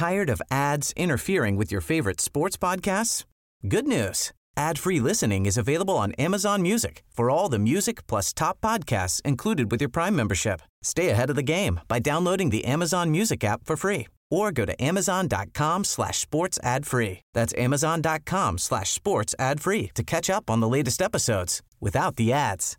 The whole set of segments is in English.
Tired of ads interfering with your favorite sports podcasts? Good news. Ad-free listening is available on Amazon Music for all the music plus top podcasts included with your Prime membership. Stay ahead of the game by downloading the Amazon Music app for free or go to amazon.com/sports ad free. That's amazon.com/sports ad free to catch up on the latest episodes without the ads.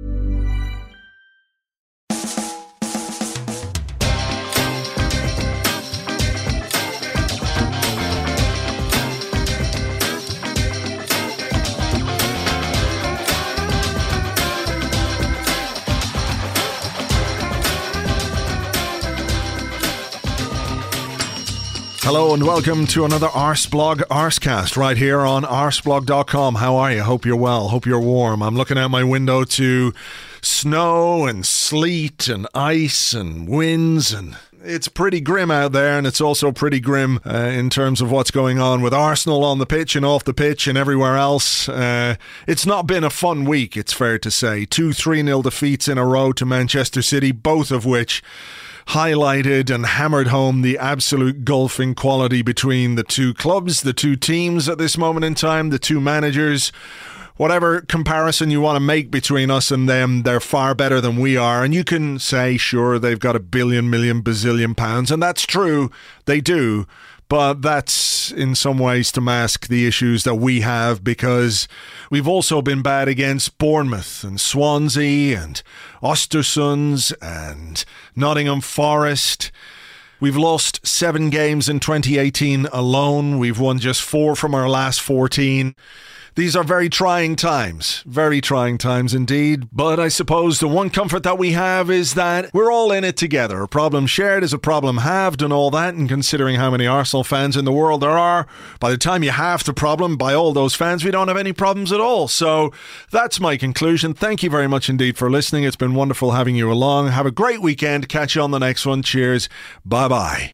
Hello and welcome to another Arseblog Arsecast right here on arseblog.com. How are you? Hope you're well. Hope you're warm. I'm looking out my window to snow and sleet and ice and winds, and it's pretty grim out there, and it's also pretty grim in terms of what's going on with Arsenal on the pitch and off the pitch and everywhere else. It's not been a fun week, it's fair to say. 2 3-0 defeats in a row to Manchester City, both of which highlighted and hammered home the absolute gulfing quality between the two clubs, the two teams at this moment in time, the two managers. Whatever comparison you want to make between us and them, they're far better than we are. And you can say, sure, they've got £1 billion, million, bazillion pounds, and that's true, they do. But that's in some ways to mask the issues that we have, because we've also been bad against Bournemouth and Swansea and Östersunds and Nottingham Forest. We've lost 7 games in 2018 alone. We've won just 4 from our last 14. These are very trying times indeed. But I suppose the one comfort that we have is that we're all in it together. A problem shared is a problem halved and all that. And considering how many Arsenal fans in the world there are, by the time you halve the problem by all those fans, we don't have any problems at all. So that's my conclusion. Thank you very much indeed for listening. It's been wonderful having you along. Have a great weekend. Catch you on the next one. Cheers. Bye-bye.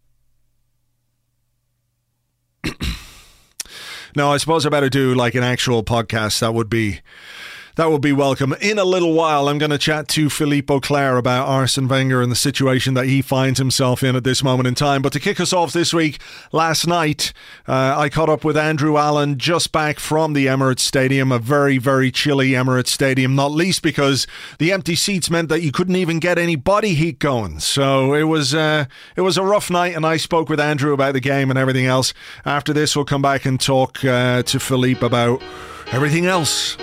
No, I suppose I better do like an actual podcast. That would be welcome. In a little while, I'm going to chat to Philippe Auclair about Arsene Wenger and the situation that he finds himself in at this moment in time. But to kick us off this week, last night, I caught up with Andrew Allen just back from the Emirates Stadium, a very, very chilly Emirates Stadium, not least because the empty seats meant that you couldn't even get any body heat going. So it was a rough night, and I spoke with Andrew about the game and everything else. After this, we'll come back and talk to Philippe about everything else.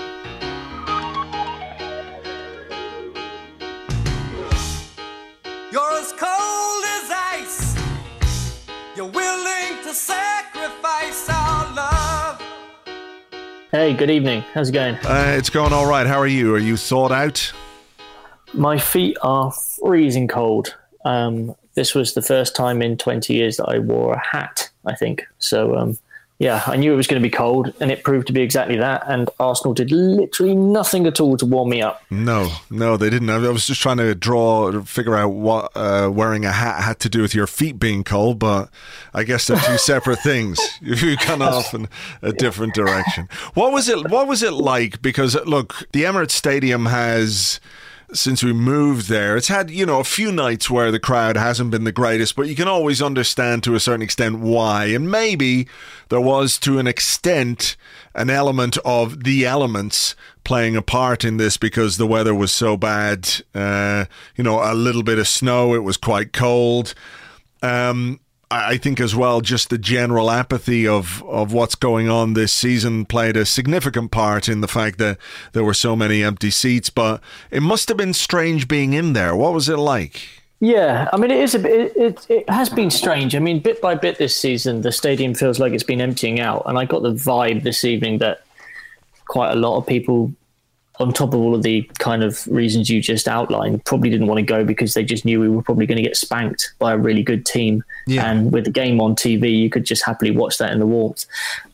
Sacrifice our love. Hey, good evening. How's it going? It's going all right. How are you? Are you thawed out? My feet are freezing cold. This was the first time in 20 years that I wore a hat, I think. So, yeah, I knew it was going to be cold, and it proved to be exactly that. And Arsenal did literally nothing at all to warm me up. No, they didn't. I was just trying to figure out what wearing a hat had to do with your feet being cold, but I guess they're two separate things. You've gone off in a different direction. What was it like? Because look, the Emirates Stadium has, since we moved there, it's had, a few nights where the crowd hasn't been the greatest, but you can always understand to a certain extent why. And maybe there was, to an extent, an element of the elements playing a part in this because the weather was so bad. A little bit of snow, it was quite cold. I think as well, just the general apathy of what's going on this season played a significant part in the fact that there were so many empty seats. But it must have been strange being in there. What was it like? Yeah, I mean, it has been strange. I mean, bit by bit this season, the stadium feels like it's been emptying out. And I got the vibe this evening that quite a lot of people, on top of all of the kind of reasons you just outlined, probably didn't want to go because they just knew we were probably going to get spanked by a really good team. Yeah. And with the game on TV, you could just happily watch that in the warmth.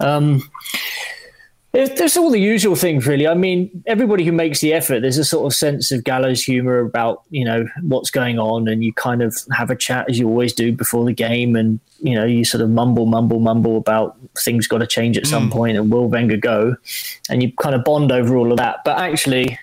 There's all the usual things, really. I mean, everybody who makes the effort, there's a sort of sense of gallows humour about, what's going on, and you kind of have a chat as you always do before the game, and, you sort of mumble about things got to change at some point, and will Wenger go? And you kind of bond over all of that. But actually,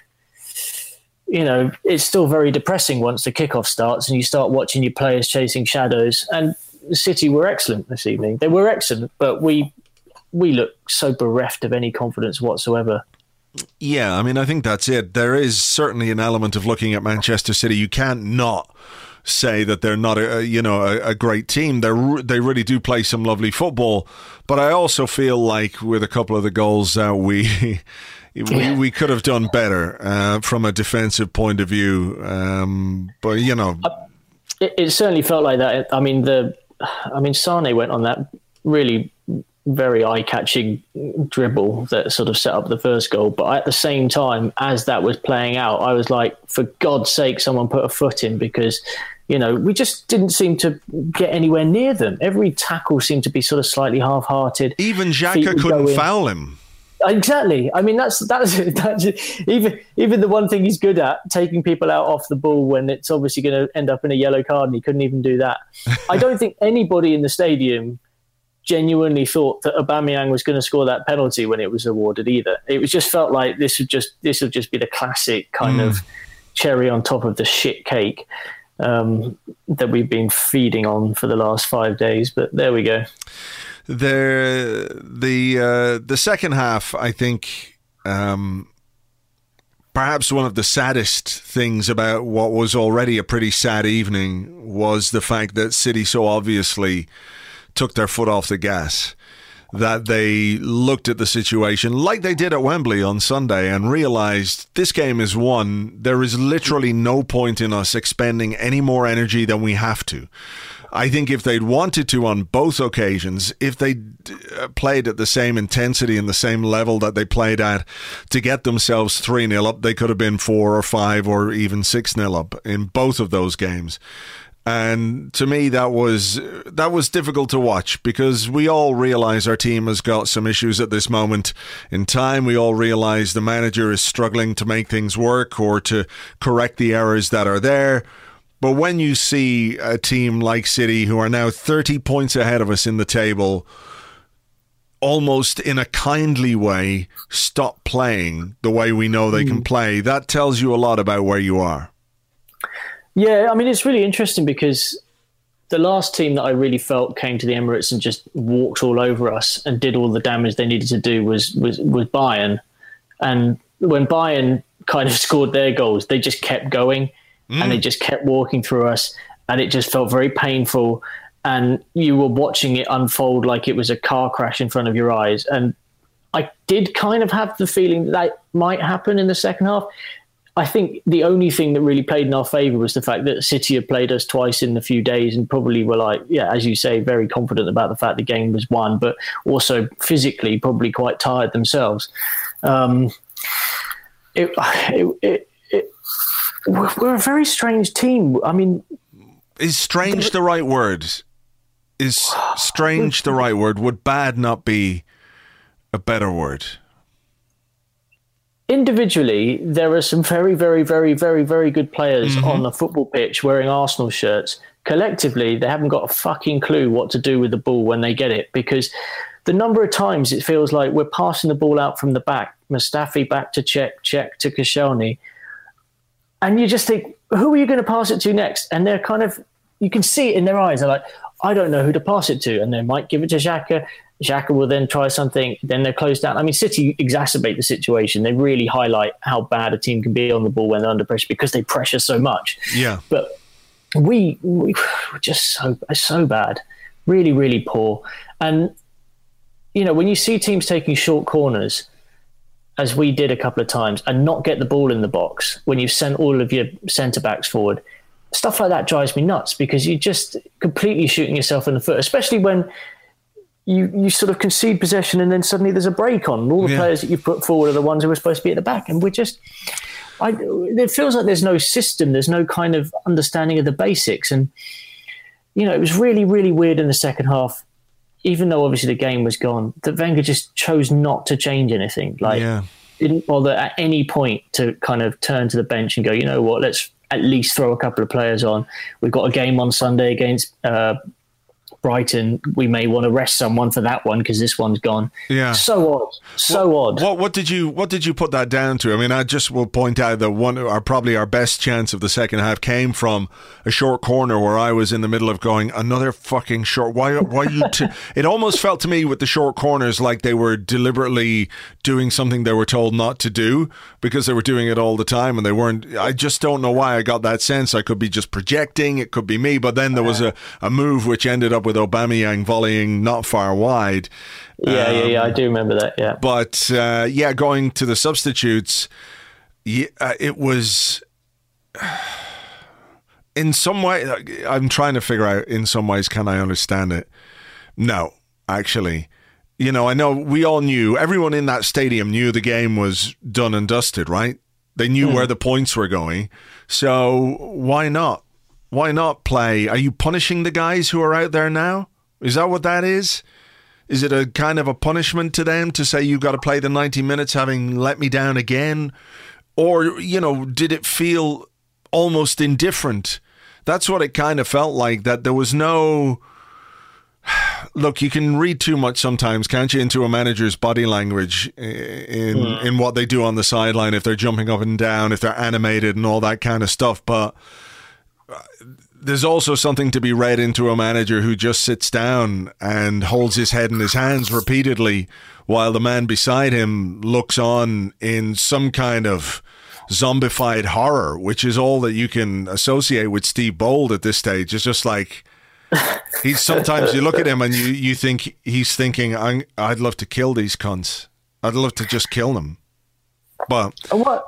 it's still very depressing once the kickoff starts and you start watching your players chasing shadows. And City were excellent this evening. They were excellent, but we looked so bereft of any confidence whatsoever. Yeah, I mean, I think that's it. There is certainly an element of looking at Manchester City. You can't not say that they're not a great team. They really do play some lovely football, but I also feel like with a couple of the goals that we could have done better from a defensive point of view. But it certainly felt like that. I mean, Sane went on that really very eye-catching dribble that sort of set up the first goal. But at the same time, as that was playing out, I was like, for God's sake, someone put a foot in, because we just didn't seem to get anywhere near them. Every tackle seemed to be sort of slightly half-hearted. Even Xhaka couldn't foul him. Exactly. I mean, that's even the one thing he's good at, taking people out off the ball when it's obviously going to end up in a yellow card, and he couldn't even do that. I don't think anybody in the stadium genuinely thought that Aubameyang was going to score that penalty when it was awarded either. It was just felt like this would just be the classic kind of cherry on top of the shit cake that we've been feeding on for the last 5 days. But there we go. The second half, I think, perhaps one of the saddest things about what was already a pretty sad evening was the fact that City so obviously took their foot off the gas, that they looked at the situation like they did at Wembley on Sunday and realised this game is won. There is literally no point in us expending any more energy than we have to. I think if they'd wanted to on both occasions, if they played at the same intensity and the same level that they played at to get themselves 3-0 up, they could have been 4 or 5 or even 6-0 up in both of those games. And to me, that was difficult to watch, because we all realise our team has got some issues at this moment in time. We all realise the manager is struggling to make things work or to correct the errors that are there. But when you see a team like City, who are now 30 points ahead of us in the table, almost in a kindly way, stop playing the way we know they can play, that tells you a lot about where you are. Yeah, I mean, it's really interesting, because the last team that I really felt came to the Emirates and just walked all over us and did all the damage they needed to do was Bayern. And when Bayern kind of scored their goals, they just kept going and they just kept walking through us, and it just felt very painful. And you were watching it unfold like it was a car crash in front of your eyes. And I did kind of have the feeling that might happen in the second half. I think the only thing that really played in our favour was the fact that City had played us twice in a few days and probably were like, yeah, as you say, very confident about the fact the game was won, but also physically probably quite tired themselves. We're a very strange team. I mean... Is strange the right word? Is strange the right word? Would bad not be a better word? Individually, there are some very, very, very, very, very good players on the football pitch wearing Arsenal shirts. Collectively, they haven't got a fucking clue what to do with the ball when they get it, because the number of times it feels like we're passing the ball out from the back, Mustafi back to Cech to Koscielny, and you just think, who are you going to pass it to next? And they're kind of, you can see it in their eyes. They're like, I don't know who to pass it to. And they might give it to Xhaka. Xhaka will then try something, then they're closed down. I mean, City exacerbate the situation. They really highlight how bad a team can be on the ball when they're under pressure, because they pressure so much. Yeah. But we were just so bad, really, really poor. And, when you see teams taking short corners, as we did a couple of times, and not get the ball in the box when you've sent all of your centre-backs forward, stuff like that drives me nuts, because you're just completely shooting yourself in the foot, especially when you sort of concede possession and then suddenly there's a break on. And all the players that you put forward are the ones who are supposed to be at the back. And it feels like there's no system. There's no kind of understanding of the basics. And, it was really, really weird in the second half, even though obviously the game was gone, that Wenger just chose not to change anything. Didn't bother at any point to kind of turn to the bench and go, you know what, let's at least throw a couple of players on. We've got a game on Sunday against Brighton, we may want to rest someone for that one because this one's gone. Yeah. So odd. What did you put that down to? I mean, I just will point out that probably our best chance of the second half came from a short corner where I was in the middle of going, another fucking short. Why you? It almost felt to me with the short corners like they were deliberately doing something they were told not to do because they were doing it all the time and they weren't. I just don't know why I got that sense. I could be just projecting. It could be me. But then there was a move which ended up with Aubameyang volleying not far wide. Yeah, I do remember that, yeah. But, going to the substitutes, it was... In some way, I'm trying to figure out, in some ways, can I understand it? No, actually. I know we all knew, everyone in that stadium knew the game was done and dusted, right? They knew where the points were going. So why not? Why not play? Are you punishing the guys who are out there now? Is that what that is? Is it a kind of a punishment to them to say you've got to play the 90 minutes having let me down again? Or, did it feel almost indifferent? That's what it kind of felt like, that there was no... Look, you can read too much sometimes, can't you, into a manager's body language in what they do on the sideline, if they're jumping up and down, if they're animated and all that kind of stuff. But there's also something to be read into a manager who just sits down and holds his head in his hands repeatedly while the man beside him looks on in some kind of zombified horror, which is all that you can associate with Steve Bold at this stage. It's just like... Sometimes you look at him and you think he's thinking, I'd love to kill these cunts. I'd love to just kill them. But what?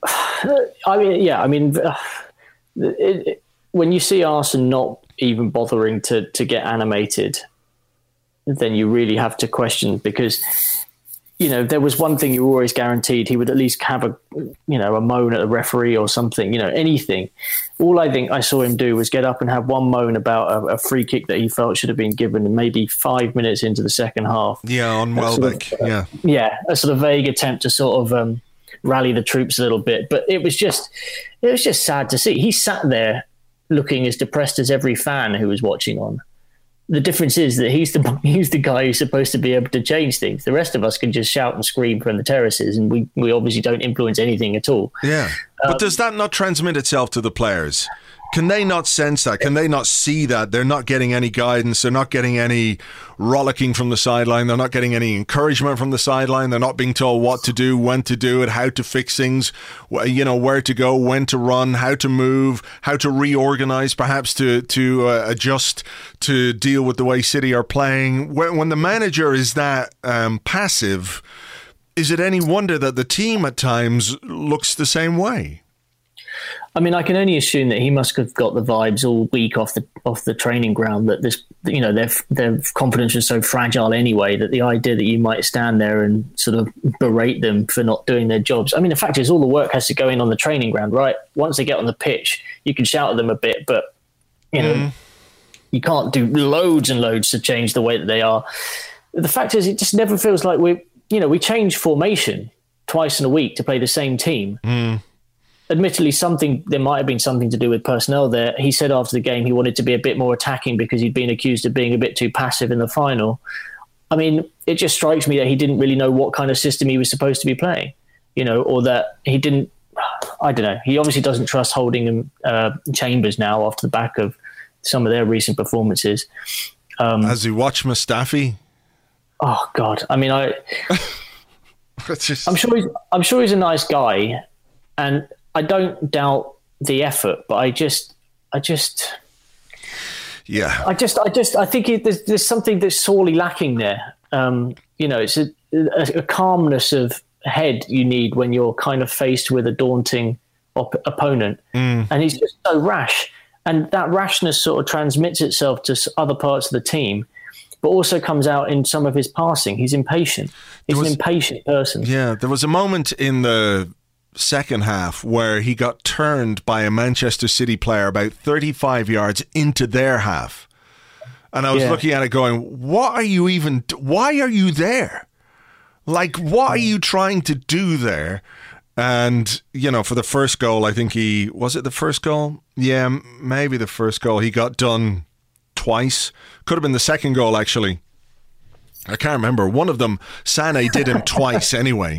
When you see Arsene not even bothering to get animated, then you really have to question, because there was one thing you were always guaranteed: he would at least have a moan at a referee or something, anything. All I think I saw him do was get up and have one moan about a free kick that he felt should have been given, and maybe 5 minutes into the second half. Yeah, on Welbeck. A sort of vague attempt to sort of rally the troops a little bit. But it was just sad to see. He sat there looking as depressed as every fan who was watching on. The difference is that he's the guy who's supposed to be able to change things. The rest of us can just shout and scream from the terraces, and we obviously don't influence anything at all. Yeah, but does that not transmit itself to the players? Can they not sense that? Can they not see that? They're not getting any guidance. They're not getting any rollicking from the sideline. They're not getting any encouragement from the sideline. They're not being told what to do, when to do it, how to fix things, where to go, when to run, how to move, how to reorganize, perhaps to adjust to deal with the way City are playing. When the manager is that passive, is it any wonder that the team at times looks the same way? I mean, I can only assume that he must have got the vibes all week off the training ground that this, their confidence was so fragile anyway, that the idea that you might stand there and sort of berate them for not doing their jobs. I mean, the fact is, all the work has to go in on the training ground, right? Once they get on the pitch, you can shout at them a bit, but you can't do loads and loads to change the way that they are. The fact is, it just never feels like we change formation twice in a week to play the same team. Admittedly, there might have been something to do with personnel there. He said after the game he wanted to be a bit more attacking because he'd been accused of being a bit too passive in the final. I mean, it just strikes me that he didn't really know what kind of system he was supposed to be playing, or that he didn't, I don't know. He obviously doesn't trust Holding Chambers now after the back of some of their recent performances. Has he watched Mustafi? Oh God. I mean, I'm sure he's a nice guy, and I don't doubt the effort, but I think there's something that's sorely lacking there. It's a calmness of head you need when you're kind of faced with a daunting opponent, and he's just so rash, and that rashness sort of transmits itself to other parts of the team, but also comes out in some of his passing. He's impatient. He's an impatient person. Yeah, there was a moment in the second half where he got turned by a Manchester City player about 35 yards into their half, and I was looking at it going, why are you there? Like, what are you trying to do there? And for the first goal, I think was it the first goal? Yeah, maybe the first goal, he got done twice. Could have been the second goal, actually. I can't remember. One of them, Sané did him twice anyway.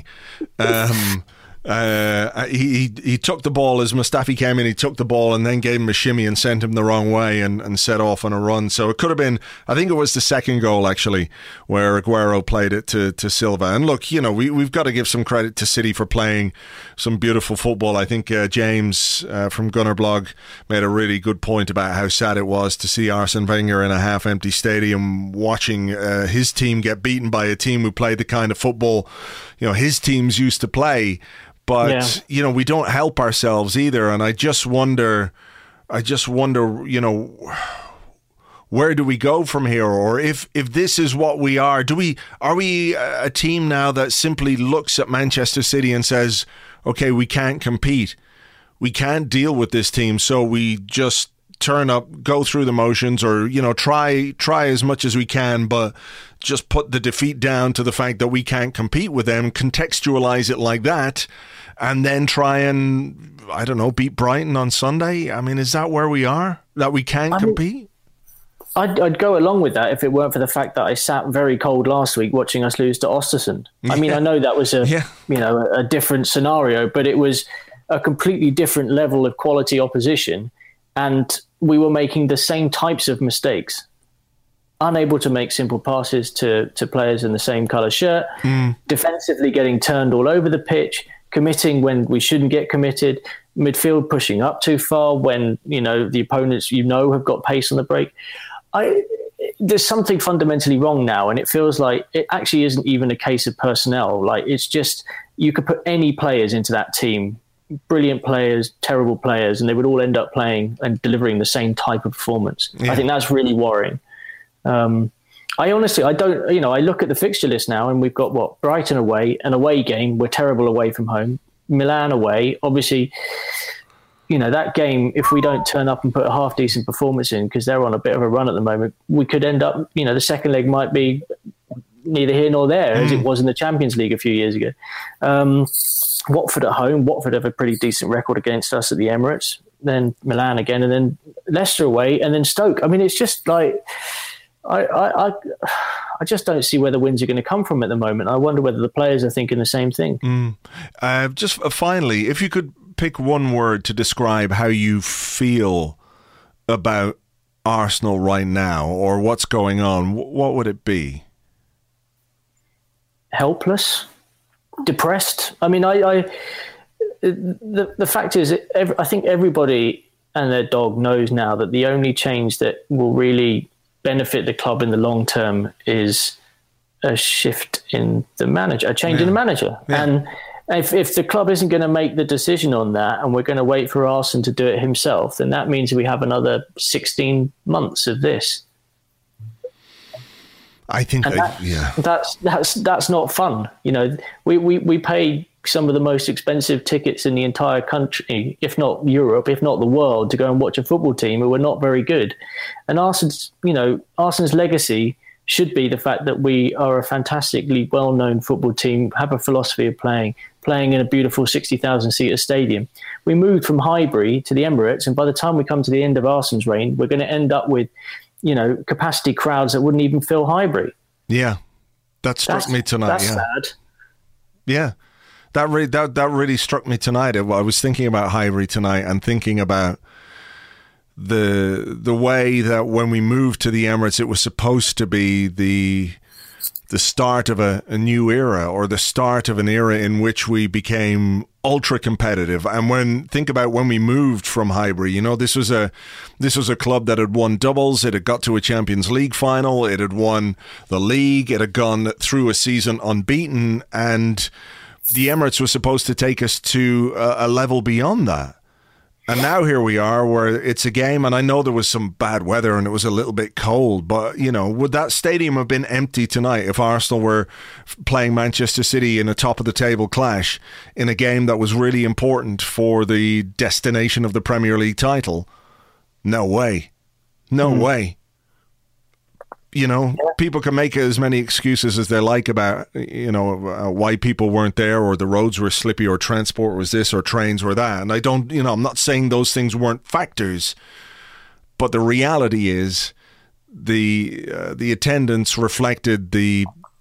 He took the ball as Mustafi came in. He took the ball and then gave him a shimmy and sent him the wrong way and set off on a run. So it could have been, I think it was the second goal actually, where Aguero played it to Silva. And look, you know, we've got to give some credit to City for playing some beautiful football. I think James from Gunner Blog made a really good point about how sad it was to see Arsene Wenger in a half-empty stadium watching his team get beaten by a team who played the kind of football, you know, his teams used to play. But, you know, we don't help ourselves either. And I just wonder, you know, where do we go from here? Or if this is what we are, are we a team now that simply looks at Manchester City and says, okay, we can't compete. We can't deal with this team. So we just turn up, go through the motions, or, you know, try as much as we can, but just put the defeat down to the fact that we can't compete with them, contextualize it like that, and then try and, I don't know, beat Brighton on Sunday? I mean, is that where we are? That we can't compete? I'd go along with that if it weren't for the fact that I sat very cold last week watching us lose to Ostersund. I mean, I know that was you know, a different scenario, but it was a completely different level of quality opposition, and we were making the same types of mistakes. Unable to make simple passes to players in the same colour shirt, defensively getting turned all over the pitch, committing when we shouldn't get committed, midfield pushing up too far when, you know, the opponents, you know, have got pace on the break. There's something fundamentally wrong now, and it feels like it actually isn't even a case of personnel. Like, it's just, you could put any players into that team, brilliant players, terrible players, and they would all end up playing and delivering the same type of performance. I think that's really worrying. I don't, you know, I look at the fixture list now and we've got Brighton away, an away game. We're terrible away from home. Milan away. Obviously, you know, that game, if we don't turn up and put a half decent performance in, because they're on a bit of a run at the moment, we could end up, you know, the second leg might be neither here nor there as it was in the Champions League a few years ago. Watford at home. Watford have a pretty decent record against us at the Emirates. Then Milan again, and then Leicester away, and then Stoke. I mean, it's just like, I just don't see where the wins are going to come from at the moment. I wonder whether the players are thinking the same thing. Just finally, if you could pick one word to describe how you feel about Arsenal right now, or what's going on, what would it be? Helpless, depressed. I mean, the fact is, I think everybody and their dog knows now that the only change that will really benefit the club in the long term is a shift in the manager, a change in the manager. And if the club isn't going to make the decision on that, and we're going to wait for Arsene to do it himself, then that means we have another 16 months of this. I think that's not fun. You know, we pay some of the most expensive tickets in the entire country, if not Europe, if not the world, to go and watch a football team who are not very good. And Arsene's legacy should be the fact that we are a fantastically well-known football team, have a philosophy of playing in a beautiful 60,000-seater stadium. We moved from Highbury to the Emirates, and by the time we come to the end of Arsene's reign, we're going to end up with, you know, capacity crowds that wouldn't even fill Highbury. Yeah, that struck me tonight. That's sad. Yeah, that really struck me tonight. I was thinking about Highbury tonight and thinking about the way that when we moved to the Emirates, it was supposed to be the start of a new era, or the start of an era in which we became ultra competitive. And think about when we moved from Highbury, you know, this was a club that had won doubles. It had got to a Champions League final. It had won the league. It had gone through a season unbeaten, and the Emirates was supposed to take us to a level beyond that. And now here we are, where it's a game, and I know there was some bad weather and it was a little bit cold, but, you know, would that stadium have been empty tonight if Arsenal were playing Manchester City in a top-of-the-table clash in a game that was really important for the destination of the Premier League title? No way. No way. You know, people can make as many excuses as they like about, you know, why people weren't there, or the roads were slippy, or transport was this, or trains were that. And I'm not saying those things weren't factors, but the reality is the attendance reflected the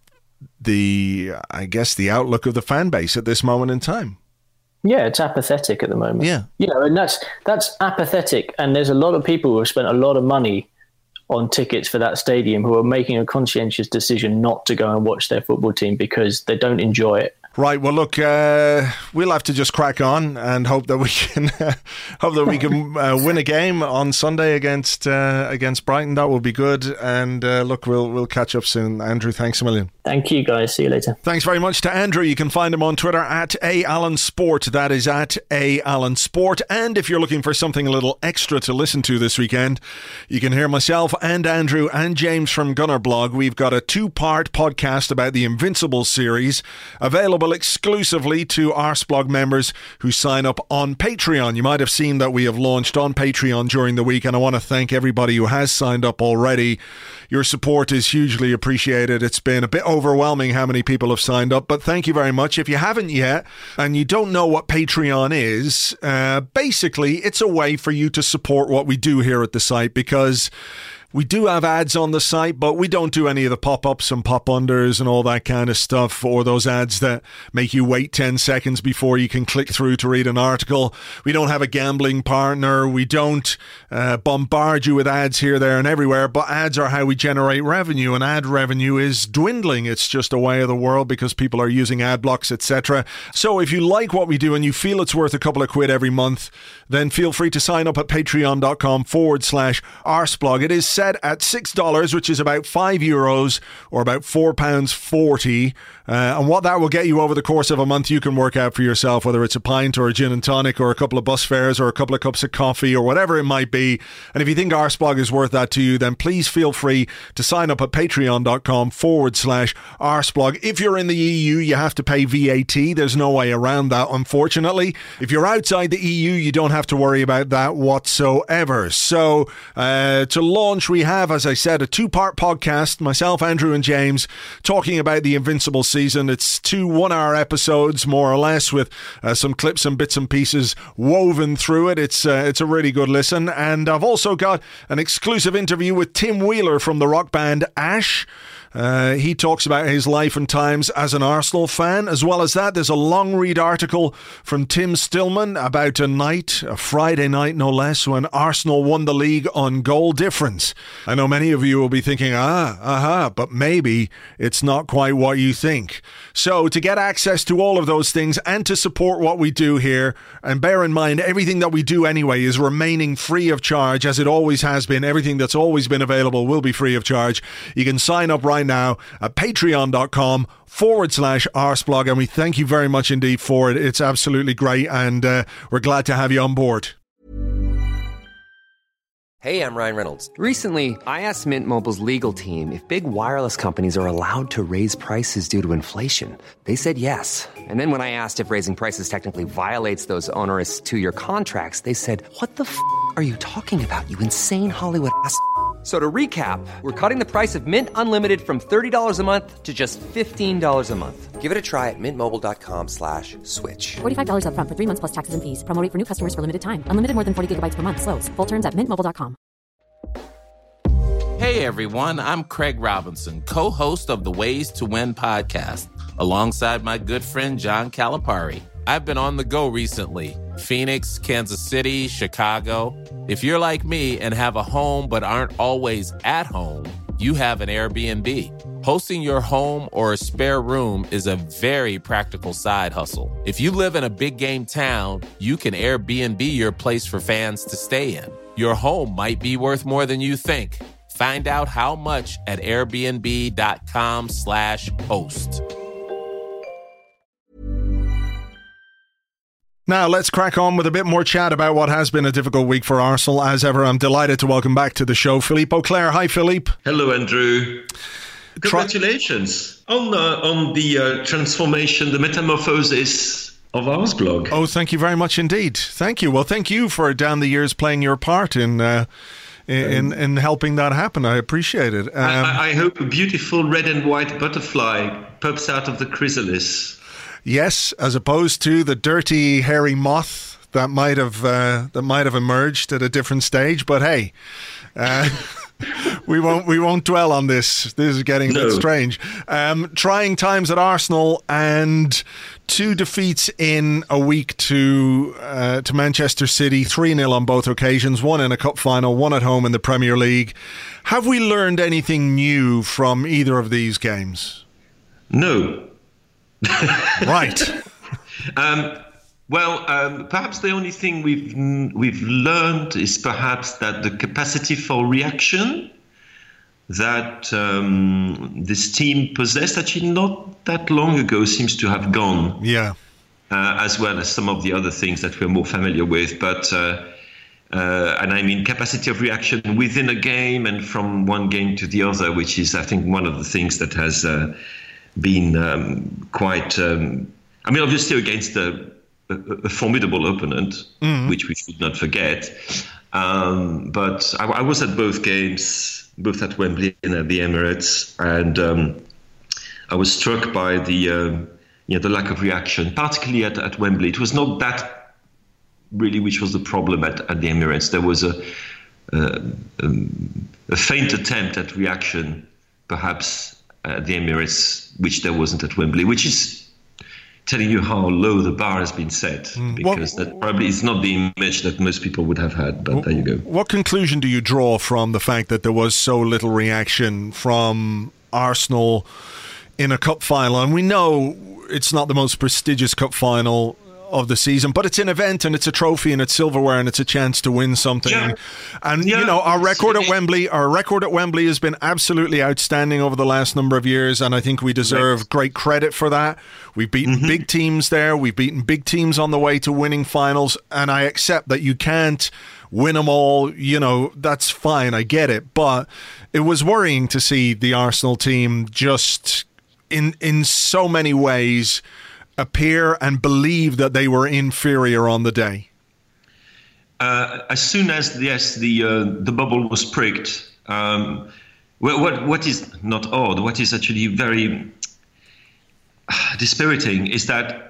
I guess the outlook of the fan base at this moment in time. Yeah, it's apathetic at the moment. Yeah, and that's apathetic. And there's a lot of people who have spent a lot of money on tickets for that stadium who are making a conscientious decision not to go and watch their football team because they don't enjoy it. Right. Well, look, we'll have to just crack on and hope that we can win a game on Sunday against Brighton. That will be good. And look, we'll catch up soon. Andrew, thanks a million. Thank you, guys. See you later. Thanks very much to Andrew. You can find him on Twitter at @AllenSport. That is at @AllenSport. And if you're looking for something a little extra to listen to this weekend, you can hear myself and Andrew and James from Gunner Blog. We've got a 2-part podcast about the Invincibles series available exclusively to Arseblog members who sign up on Patreon. You might have seen that we have launched on Patreon during the week, and I want to thank everybody who has signed up already. Your support is hugely appreciated. It's been a bit overwhelming how many people have signed up, but thank you very much. If you haven't yet and you don't know what Patreon is, basically it's a way for you to support what we do here at the site, because we do have ads on the site, but we don't do any of the pop-ups and pop-unders and all that kind of stuff, or those ads that make you wait 10 seconds before you can click through to read an article. We don't have a gambling partner. We don't bombard you with ads here, there, and everywhere, but ads are how we generate revenue, and ad revenue is dwindling. It's just a way of the world because people are using ad blocks, etc. So if you like what we do and you feel it's worth a couple of quid every month, then feel free to sign up at patreon.com/Arseblog. It is set at $6, which is about €5 or about £4.40. And what that will get you over the course of a month, you can work out for yourself, whether it's a pint or a gin and tonic or a couple of bus fares or a couple of cups of coffee or whatever it might be. And if you think Arseblog is worth that to you, then please feel free to sign up at patreon.com/Arseblog. If you're in the EU, you have to pay VAT. There's no way around that, unfortunately. If you're outside the EU, you don't have to worry about that whatsoever. So to launch, we have, as I said, a 2-part podcast, myself, Andrew and James, talking about the Invincible season. It's 2 one-hour episodes, more or less, with some clips and bits and pieces woven through it. It's a really good listen. And I've also got an exclusive interview with Tim Wheeler from the rock band Ash. He talks about his life and times as an Arsenal fan. As well as that, there's a long read article from Tim Stillman about a night, a Friday night no less, when Arsenal won the league on goal difference. I know many of you will be thinking, but maybe it's not quite what you think. So to get access to all of those things and to support what we do here, and bear in mind, everything that we do anyway is remaining free of charge, as it always has been. Everything that's always been available will be free of charge. You can sign up right now at patreon.com/Arseblog, and we thank you very much indeed for it. It's absolutely great, and we're glad to have you on board. Hey, I'm Ryan Reynolds. Recently, I asked Mint Mobile's legal team if big wireless companies are allowed to raise prices due to inflation. They said yes. And then when I asked if raising prices technically violates those onerous 2-year contracts, they said, "What the f*** are you talking about, you insane Hollywood ass?" So to recap, we're cutting the price of Mint Unlimited from $30 a month to just $15 a month. Give it a try at mintmobile.com/switch. $45 up front for 3 months plus taxes and fees. Promo rate for new customers for limited time. Unlimited more than 40 gigabytes per month. Slows full terms at mintmobile.com. Hey everyone, I'm Craig Robinson, co-host of the Ways to Win podcast, alongside my good friend John Calipari. I've been on the go recently. Phoenix, Kansas City, Chicago. If you're like me and have a home but aren't always at home, you have an Airbnb. Hosting your home or a spare room is a very practical side hustle. If you live in a big game town, you can Airbnb your place for fans to stay in. Your home might be worth more than you think. Find out how much at airbnb.com/host. Now, let's crack on with a bit more chat about what has been a difficult week for Arsenal. As ever, I'm delighted to welcome back to the show Philippe Auclair. Hi, Philippe. Hello, Andrew. Congratulations on the transformation, the metamorphosis of Arseblog. Oh, thank you very much indeed. Thank you. Well, thank you for down the years playing your part in helping that happen. I appreciate it. I hope a beautiful red and white butterfly pops out of the chrysalis. Yes, as opposed to the dirty, hairy moth that might have emerged at a different stage. But hey, We won't dwell on this. This is getting a bit strange. Trying times at Arsenal and 2 defeats in a week to Manchester City, 3-0 on both occasions, 1 in a cup final, 1 at home in the Premier League. Have we learned anything new from either of these games? No. Right. Perhaps the only thing we've learned is perhaps that the capacity for reaction that this team possessed actually not that long ago seems to have gone. Yeah. As well as some of the other things that we're more familiar with. But and I mean capacity of reaction within a game and from one game to the other, which is, I think, one of the things that has been quite. Obviously against a formidable opponent, which we should not forget. But I was at both games, both at Wembley and at the Emirates, and I was struck by the lack of reaction, particularly at Wembley. It was not that really which was the problem at the Emirates. There was a faint attempt at reaction, perhaps at the Emirates, which there wasn't at Wembley, which is telling you how low the bar has been set, because that probably is not the image that most people would have had, but there you go. What conclusion do you draw from the fact that there was so little reaction from Arsenal in a cup final? And we know it's not the most prestigious cup final of the season, but it's an event and it's a trophy and it's silverware and it's a chance to win something. Our record at Wembley has been absolutely outstanding over the last number of years, and I think we deserve great credit for that. We've beaten big teams there, we've beaten big teams on the way to winning finals, and I accept that you can't win them all, that's fine, I get it, but it was worrying to see the Arsenal team just in so many ways appear and believe that they were inferior on the day. As soon as the bubble was pricked, what is not odd, what is actually very dispiriting is that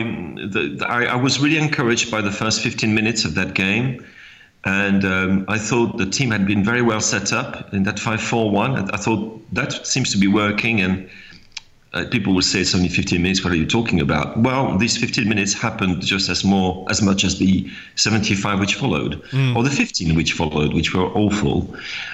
I was really encouraged by the first 15 minutes of that game, and I thought the team had been very well set up in that 5-4-1. I thought that seems to be working, and people will say it's only 15 minutes. What are you talking about? Well, these 15 minutes happened just as much as the 75 which followed, or the 15 which followed, which were awful.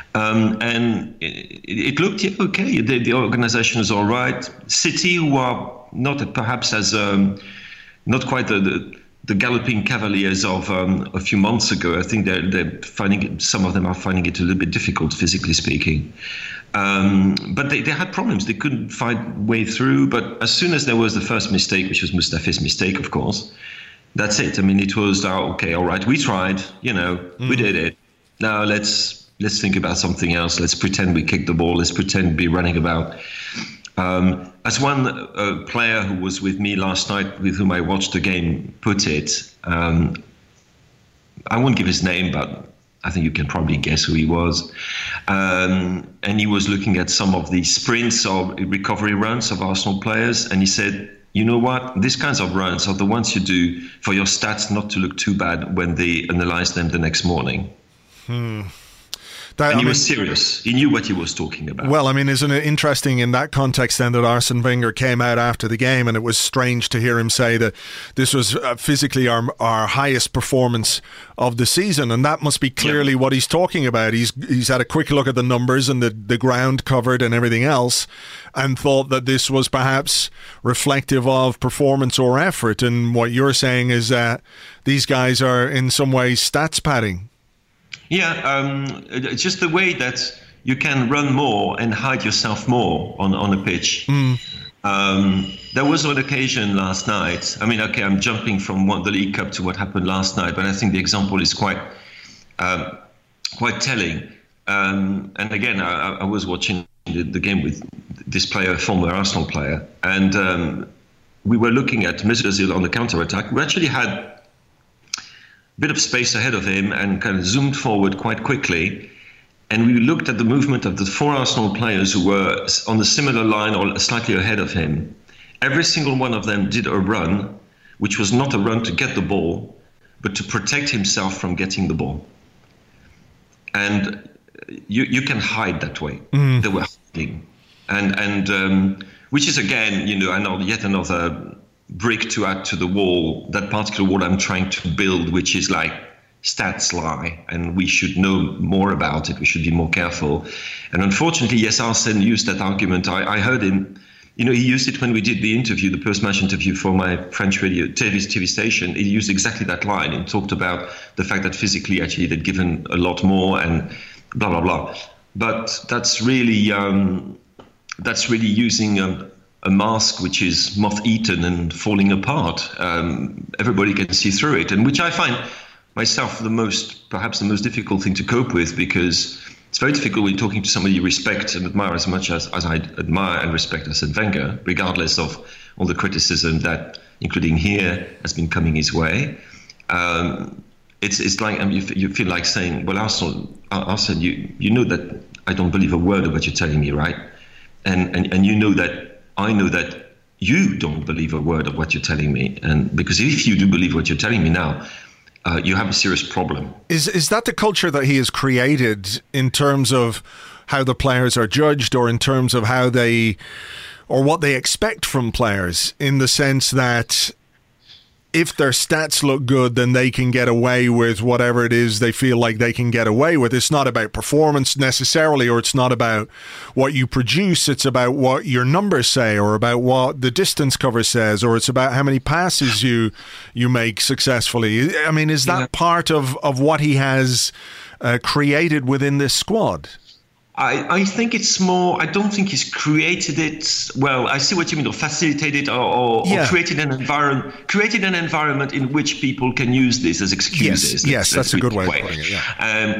And it looked okay. The organization is all right. City, who are not perhaps as not quite the galloping cavaliers of a few months ago. I think they're finding it, some of them are finding it a little bit difficult, physically speaking. But they had problems. They couldn't find way through. But as soon as there was the first mistake, which was Mustafi's mistake, of course, that's it. I mean, it was, okay, all right, we tried, we did it. Now let's think about something else. Let's pretend we kicked the ball. Let's pretend to be running about. As one player who was with me last night, with whom I watched the game, put it, I won't give his name, but I think you can probably guess who he was. And he was looking at some of the sprints or recovery runs of Arsenal players, and he said, you know what, these kinds of runs are the ones you do for your stats not to look too bad when they analyze them the next morning. And he was serious. He knew what he was talking about. Well, I mean, isn't it interesting in that context then that Arsene Wenger came out after the game, and it was strange to hear him say that this was physically our highest performance of the season, and that must be clearly what he's talking about. He's had a quick look at the numbers and the ground covered and everything else, and thought that this was perhaps reflective of performance or effort. And what you're saying is that these guys are in some ways stats padding. Yeah, just the way that you can run more and hide yourself more on a pitch. There was an occasion last night. I mean, okay, I'm jumping from the League Cup to what happened last night, but I think the example is quite telling. And again, I was watching the game with this player, a former Arsenal player, and we were looking at Mesut Ozil on the counter-attack. We actually had bit of space ahead of him and kind of zoomed forward quite quickly, and we looked at the movement of the 4 Arsenal players who were on the similar line or slightly ahead of him. Every single one of them did a run, which was not a run to get the ball, but to protect himself from getting the ball. And you can hide that way. They were hiding, and which is again, yet another brick to add to the wall. That particular wall I'm trying to build, which is like stats lie, and we should know more about it. We should be more careful. And unfortunately, yes, Arsene used that argument. I heard him. He used it when we did the interview, the post-match interview for my French radio TV station. He used exactly that line and talked about the fact that physically, actually, they'd given a lot more and blah blah blah. But that's really using a mask which is moth-eaten and falling apart. Everybody can see through it, and which I find myself perhaps the most difficult thing to cope with, because it's very difficult when you're talking to somebody you respect and admire as much as I admire and respect Arsene Wenger, regardless of all the criticism that, including here, has been coming his way. It's like you feel like saying, well, Arsene, you know that I don't believe a word of what you're telling me, right? And you know that I know that you don't believe a word of what you're telling me. And because if you do believe what you're telling me now, you have a serious problem. Is that the culture that he has created in terms of how the players are judged, or in terms of how they, or what they expect from players, in the sense that if their stats look good, then they can get away with whatever it is they feel like they can get away with? It's not about performance necessarily, or it's not about what you produce. It's about what your numbers say, or about what the distance cover says, or it's about how many passes you make successfully. I mean, is that part of what he has created within this squad? I think it's more, I don't think he's created it. Well, I see what you mean, or facilitated or created an environment in which people can use this as excuses. Yes, that's a good way of putting it. Yeah.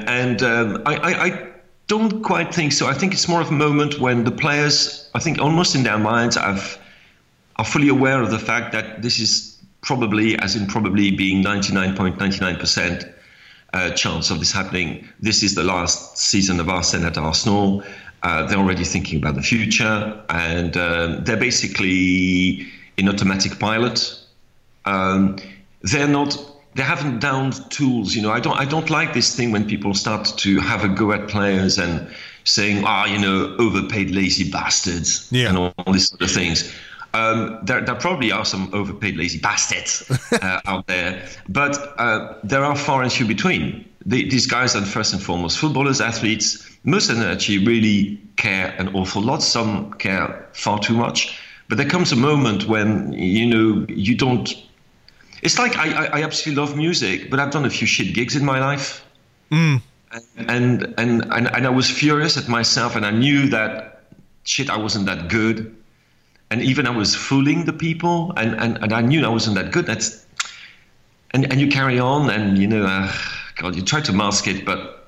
I don't quite think so. I think it's more of a moment when the players, I think almost in their minds, are fully aware of the fact that this is probably being 99.99%. Chance of this happening. This is the last season of Arsene at Arsenal. They're already thinking about the future, and they're basically in automatic pilot. They haven't downed tools. I don't like this thing when people start to have a go at players and saying, overpaid lazy bastards, and all these sort of things. There probably are some overpaid lazy bastards out there, but there are far and few between. These guys are first and foremost footballers, athletes. Most of them actually really care an awful lot. Some care far too much. But there comes a moment when, you don't... It's like I absolutely love music, but I've done a few shit gigs in my life. And I was furious at myself, and I knew that, I wasn't that good. And even I was fooling the people, and I knew I wasn't that good. And you carry on, and God, you try to mask it, but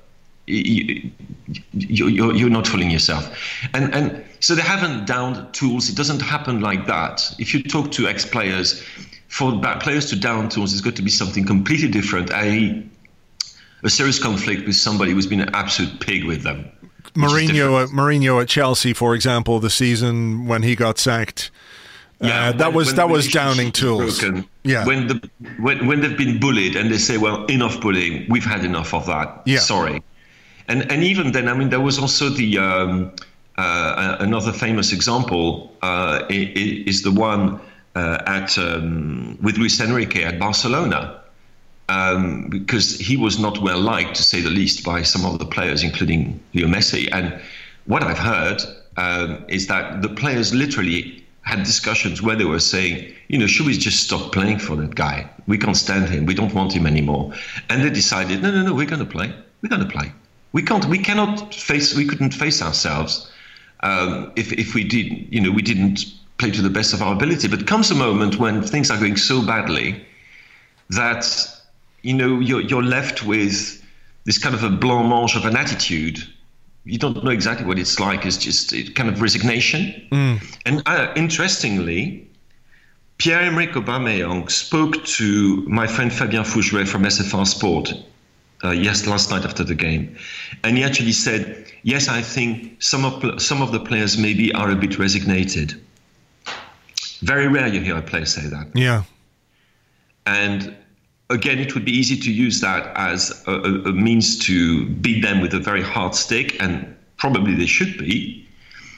you're not fooling yourself. And so they haven't downed tools. It doesn't happen like that. If you talk to ex-players, for players to down tools, it's got to be something completely different. A serious conflict with somebody who's been an absolute pig with them. Mourinho at Chelsea, for example, the season when he got sacked, that was downing tools. Broken, when they've been bullied and they say, "Well, enough bullying. We've had enough of that. Yeah. Sorry." And even then, I mean, there was also the another famous example is the one with Luis Enrique at Barcelona. Because he was not well liked, to say the least, by some of the players, including Leo Messi. And what I've heard is that the players literally had discussions where they were saying, should we just stop playing for that guy? We can't stand him. We don't want him anymore. And they decided, no, we're going to play. We're going to play. We couldn't face ourselves if we did, we didn't play to the best of our ability. But comes a moment when things are going so badly that you're left with this kind of a blancmange of an attitude. You don't know exactly what it's like. It's just kind of resignation. And interestingly, Pierre-Emerick Aubameyang spoke to my friend Fabien Fougeray from SFR Sport last night after the game. And he actually said, yes, I think some of the players maybe are a bit resignated. Very rare you hear a player say that. Yeah. And again, it would be easy to use that as a means to beat them with a very hard stick, and probably they should be.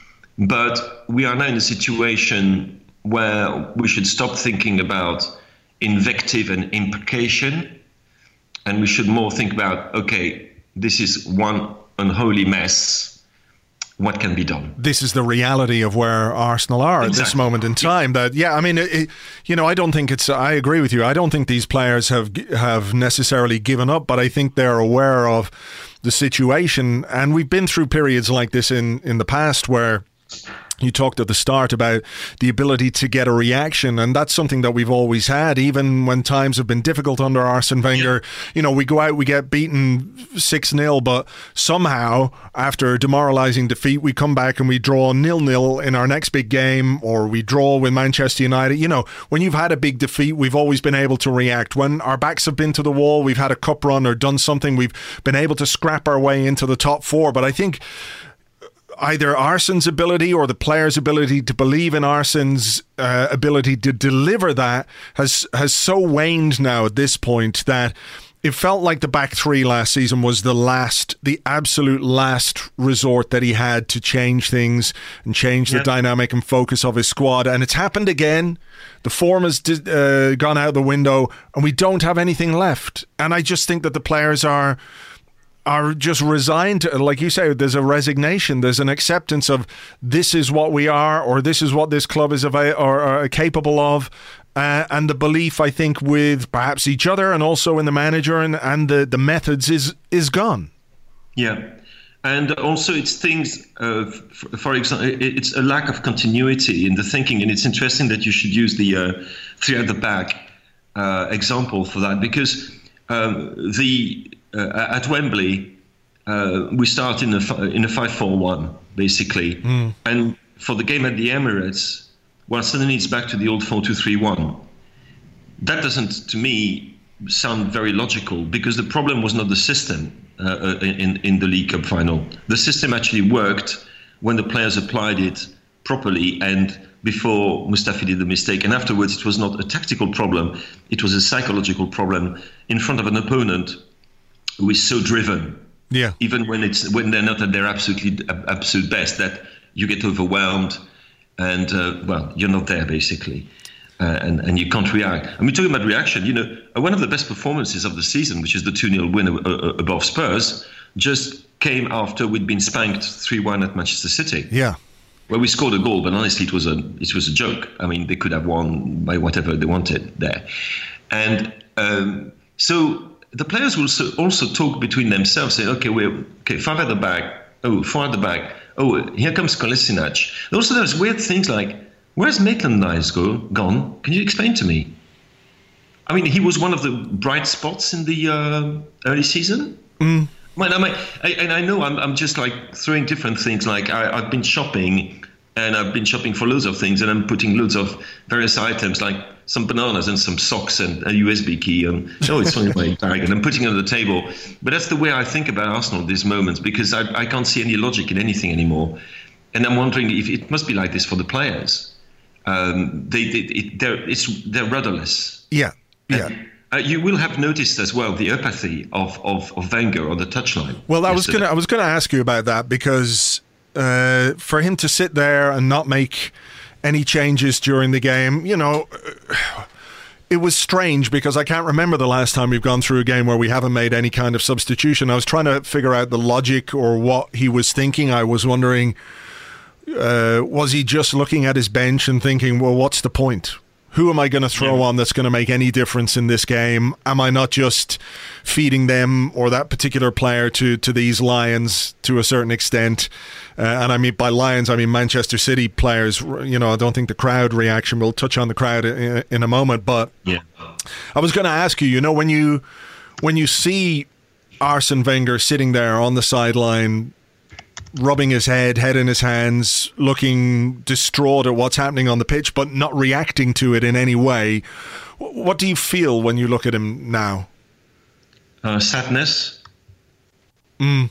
But we are now in a situation where we should stop thinking about invective and imprecation, and we should more think about, okay, this is one unholy mess. What can be done? This is the reality of where Arsenal are at this moment in time. That, I mean, I don't think it's. I agree with you. I don't think these players have necessarily given up, but I think they're aware of the situation, and we've been through periods like this in the past where. You talked at the start about the ability to get a reaction, and that's something that we've always had, even when times have been difficult under Arsene Wenger. You know, we go out, we get beaten 6-0, but somehow, after a demoralising defeat, we come back and we draw 0-0 in our next big game, or we draw with Manchester United. You know, when you've had a big defeat, we've always been able to react. When our backs have been to the wall, we've had a cup run or done something, we've been able to scrap our way into the top four. But I think either Arsene's ability or the players' ability to believe in Arsene's ability to deliver that has so waned now at this point that it felt like the back three last season was the absolute last resort that he had to change things and change the dynamic and focus of his squad. And it's happened again. The form has gone out the window and we don't have anything left. And I just think that the players are just resigned to, like you say, there's a resignation, there's an acceptance of this is what we are, or this is what this club is or capable of, and the belief, I think, with perhaps each other and also in the manager and the methods is gone. Yeah, and also it's things, for example, it's a lack of continuity in the thinking, and it's interesting that you should use the three at the back example for that, because at Wembley, we start in a 5-4-1 basically, and for the game at the Emirates, well, suddenly it's back to the old 4-2-3-1. That doesn't, to me, sound very logical, because the problem was not the system in the League Cup final. The system actually worked when the players applied it properly and before Mustafi did the mistake. And afterwards, it was not a tactical problem, it was a psychological problem in front of an opponent who is so driven, even when they're not at their absolute best, that you get overwhelmed and you're not there basically, and you can't react. I mean, talking about reaction, one of the best performances of the season, which is the 2-0 win above Spurs, just came after we'd been spanked 3-1 at Manchester City. Yeah. Where we scored a goal, but honestly, it was a joke. I mean, they could have won by whatever they wanted there, and so. The players will also talk between themselves, saying, okay, 5 at the back, 4 at the back, here comes Kolasinac. Also, there's weird things like, where's Maitland-Niles gone? Can you explain to me? I mean, he was one of the bright spots in the early season. Well, I know I'm just like throwing different things, like I've been shopping, and I've been shopping for loads of things, and I'm putting loads of various items, like some bananas and some socks and a USB key. It's on my bag, and I'm putting it on the table. But that's the way I think about Arsenal at these moments, because I can't see any logic in anything anymore. And I'm wondering if it must be like this for the players. They're rudderless. Yeah. You will have noticed as well the apathy of Wenger on the touchline. Well, I was gonna ask you about that, because for him to sit there and not make any changes during the game, it was strange, because I can't remember the last time we've gone through a game where we haven't made any kind of substitution. I was trying to figure out the logic or what he was thinking. I was wondering, was he just looking at his bench and thinking, well, what's the point? Who am I going to throw on that's going to make any difference in this game? Am I not just feeding them or that particular player to these Lions to a certain extent? And I mean, by Lions, I mean Manchester City players. I don't think the crowd reaction, we'll touch on the crowd in a moment. But I was going to ask you, when you see Arsene Wenger sitting there on the sideline, rubbing his head in his hands, looking distraught at what's happening on the pitch, but not reacting to it in any way. What do you feel when you look at him now? Sadness. I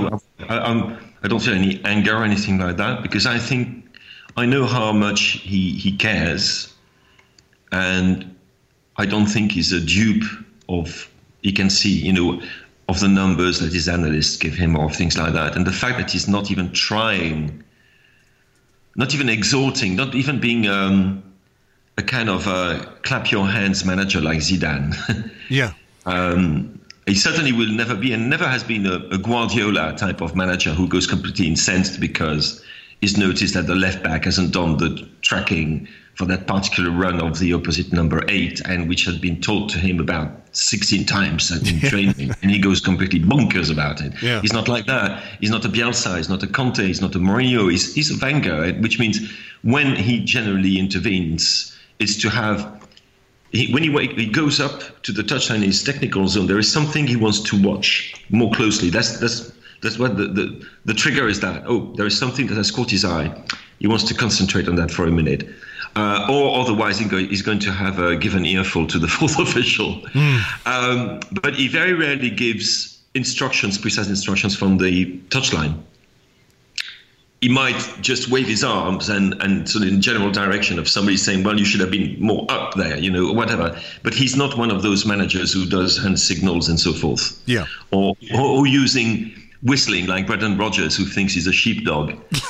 don't feel any anger or anything like that, because I know how much he cares, and I don't think he's a dupe he can see, of the numbers that his analysts give him or things like that. And the fact that he's not even trying, not even exhorting, not even being a kind of clap your hands manager like Zidane. Yeah. He certainly will never be, and never has been, a Guardiola type of manager who goes completely incensed because he's noticed that the left back hasn't done the tracking for that particular run of the opposite number 8, and which had been taught to him about 16 times in training, and he goes completely bonkers about it. Yeah. He's not like that. He's not a Bielsa, he's not a Conte, he's not a Mourinho, he's a Wenger, which means when he generally intervenes, it's to have, when he goes up to the touchline in his technical zone, there is something he wants to watch more closely. That's what the trigger is, that, there is something that has caught his eye. He wants to concentrate on that for a minute. Or otherwise he's going to have give an earful to the fourth official. But he very rarely gives precise instructions from the touchline. He might just wave his arms and sort of in general direction of somebody saying, well, you should have been more up there, whatever. But he's not one of those managers who does hand signals and so forth. Yeah. Or using whistling like Brendan Rodgers, who thinks he's a sheepdog.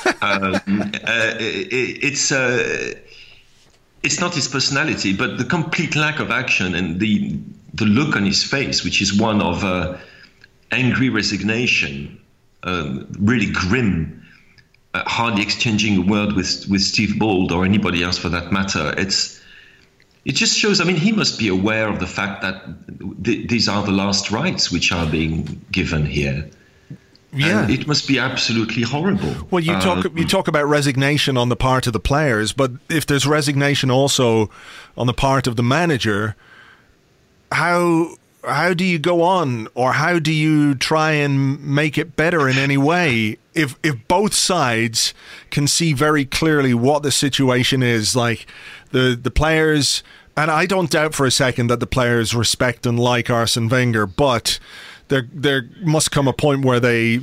It's not his personality, but the complete lack of action and the look on his face, which is one of angry resignation, really grim, hardly exchanging a word with Steve Bold or anybody else for that matter. It just shows, he must be aware of the fact that these are the last rites which are being given here. Yeah, and it must be absolutely horrible. Well, you talk about resignation on the part of the players, but if there's resignation also on the part of the manager, how do you go on, or how do you try and make it better in any way if both sides can see very clearly what the situation is? Like the players, and I don't doubt for a second that the players respect and like Arsene Wenger, but there must come a point where they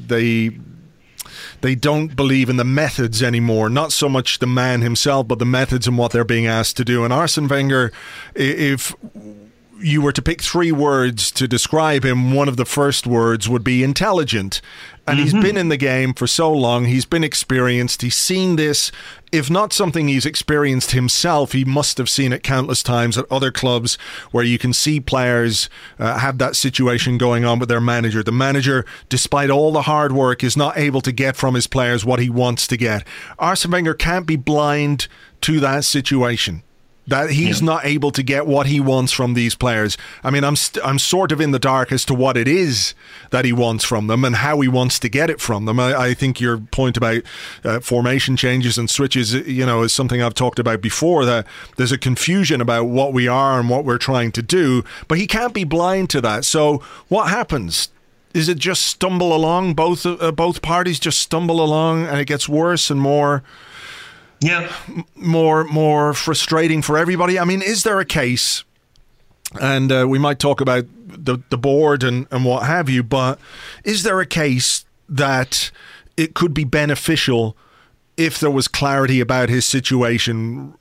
don't believe in the methods anymore. Not so much the man himself, but the methods and what they're being asked to do. And Arsene Wenger, if you were to pick 3 words to describe him, one of the first words would be intelligent. And he's been in the game for so long. He's been experienced. He's seen this. If not something he's experienced himself, he must have seen it countless times at other clubs where you can see players have that situation going on with their manager. The manager, despite all the hard work, is not able to get from his players what he wants to get. Arsene Wenger can't be blind to that situation, that he's not able to get what he wants from these players. I'm sort of in the dark as to what it is that he wants from them and how he wants to get it from them. I think your point about formation changes and switches, is something I've talked about before, that there's a confusion about what we are and what we're trying to do, but he can't be blind to that. So what happens? Is it just stumble along? Both parties just stumble along and it gets worse and more... Yeah, more frustrating for everybody. Is there a case, and we might talk about the board and what have you, but is there a case that it could be beneficial if there was clarity about his situation?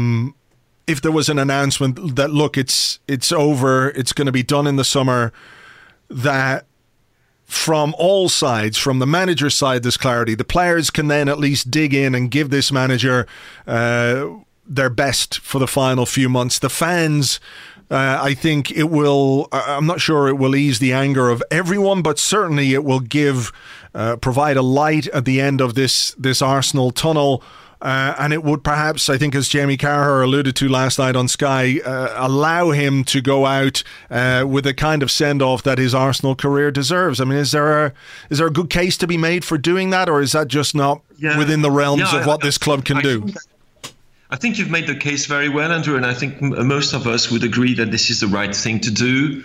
If there was an announcement that, look, it's over, it's going to be done in the summer, that from all sides, from the manager's side, there's clarity. The players can then at least dig in and give this manager their best for the final few months. The fans, I think it will, I'm not sure it will ease the anger of everyone, but certainly it will provide a light at the end of this Arsenal tunnel. And it would perhaps, I think, as Jamie Carragher alluded to last night on Sky, allow him to go out with a kind of send-off that his Arsenal career deserves. Is there a good case to be made for doing that, or is that just not within the realms of what this club can do? I think you've made the case very well, Andrew, and I think most of us would agree that this is the right thing to do.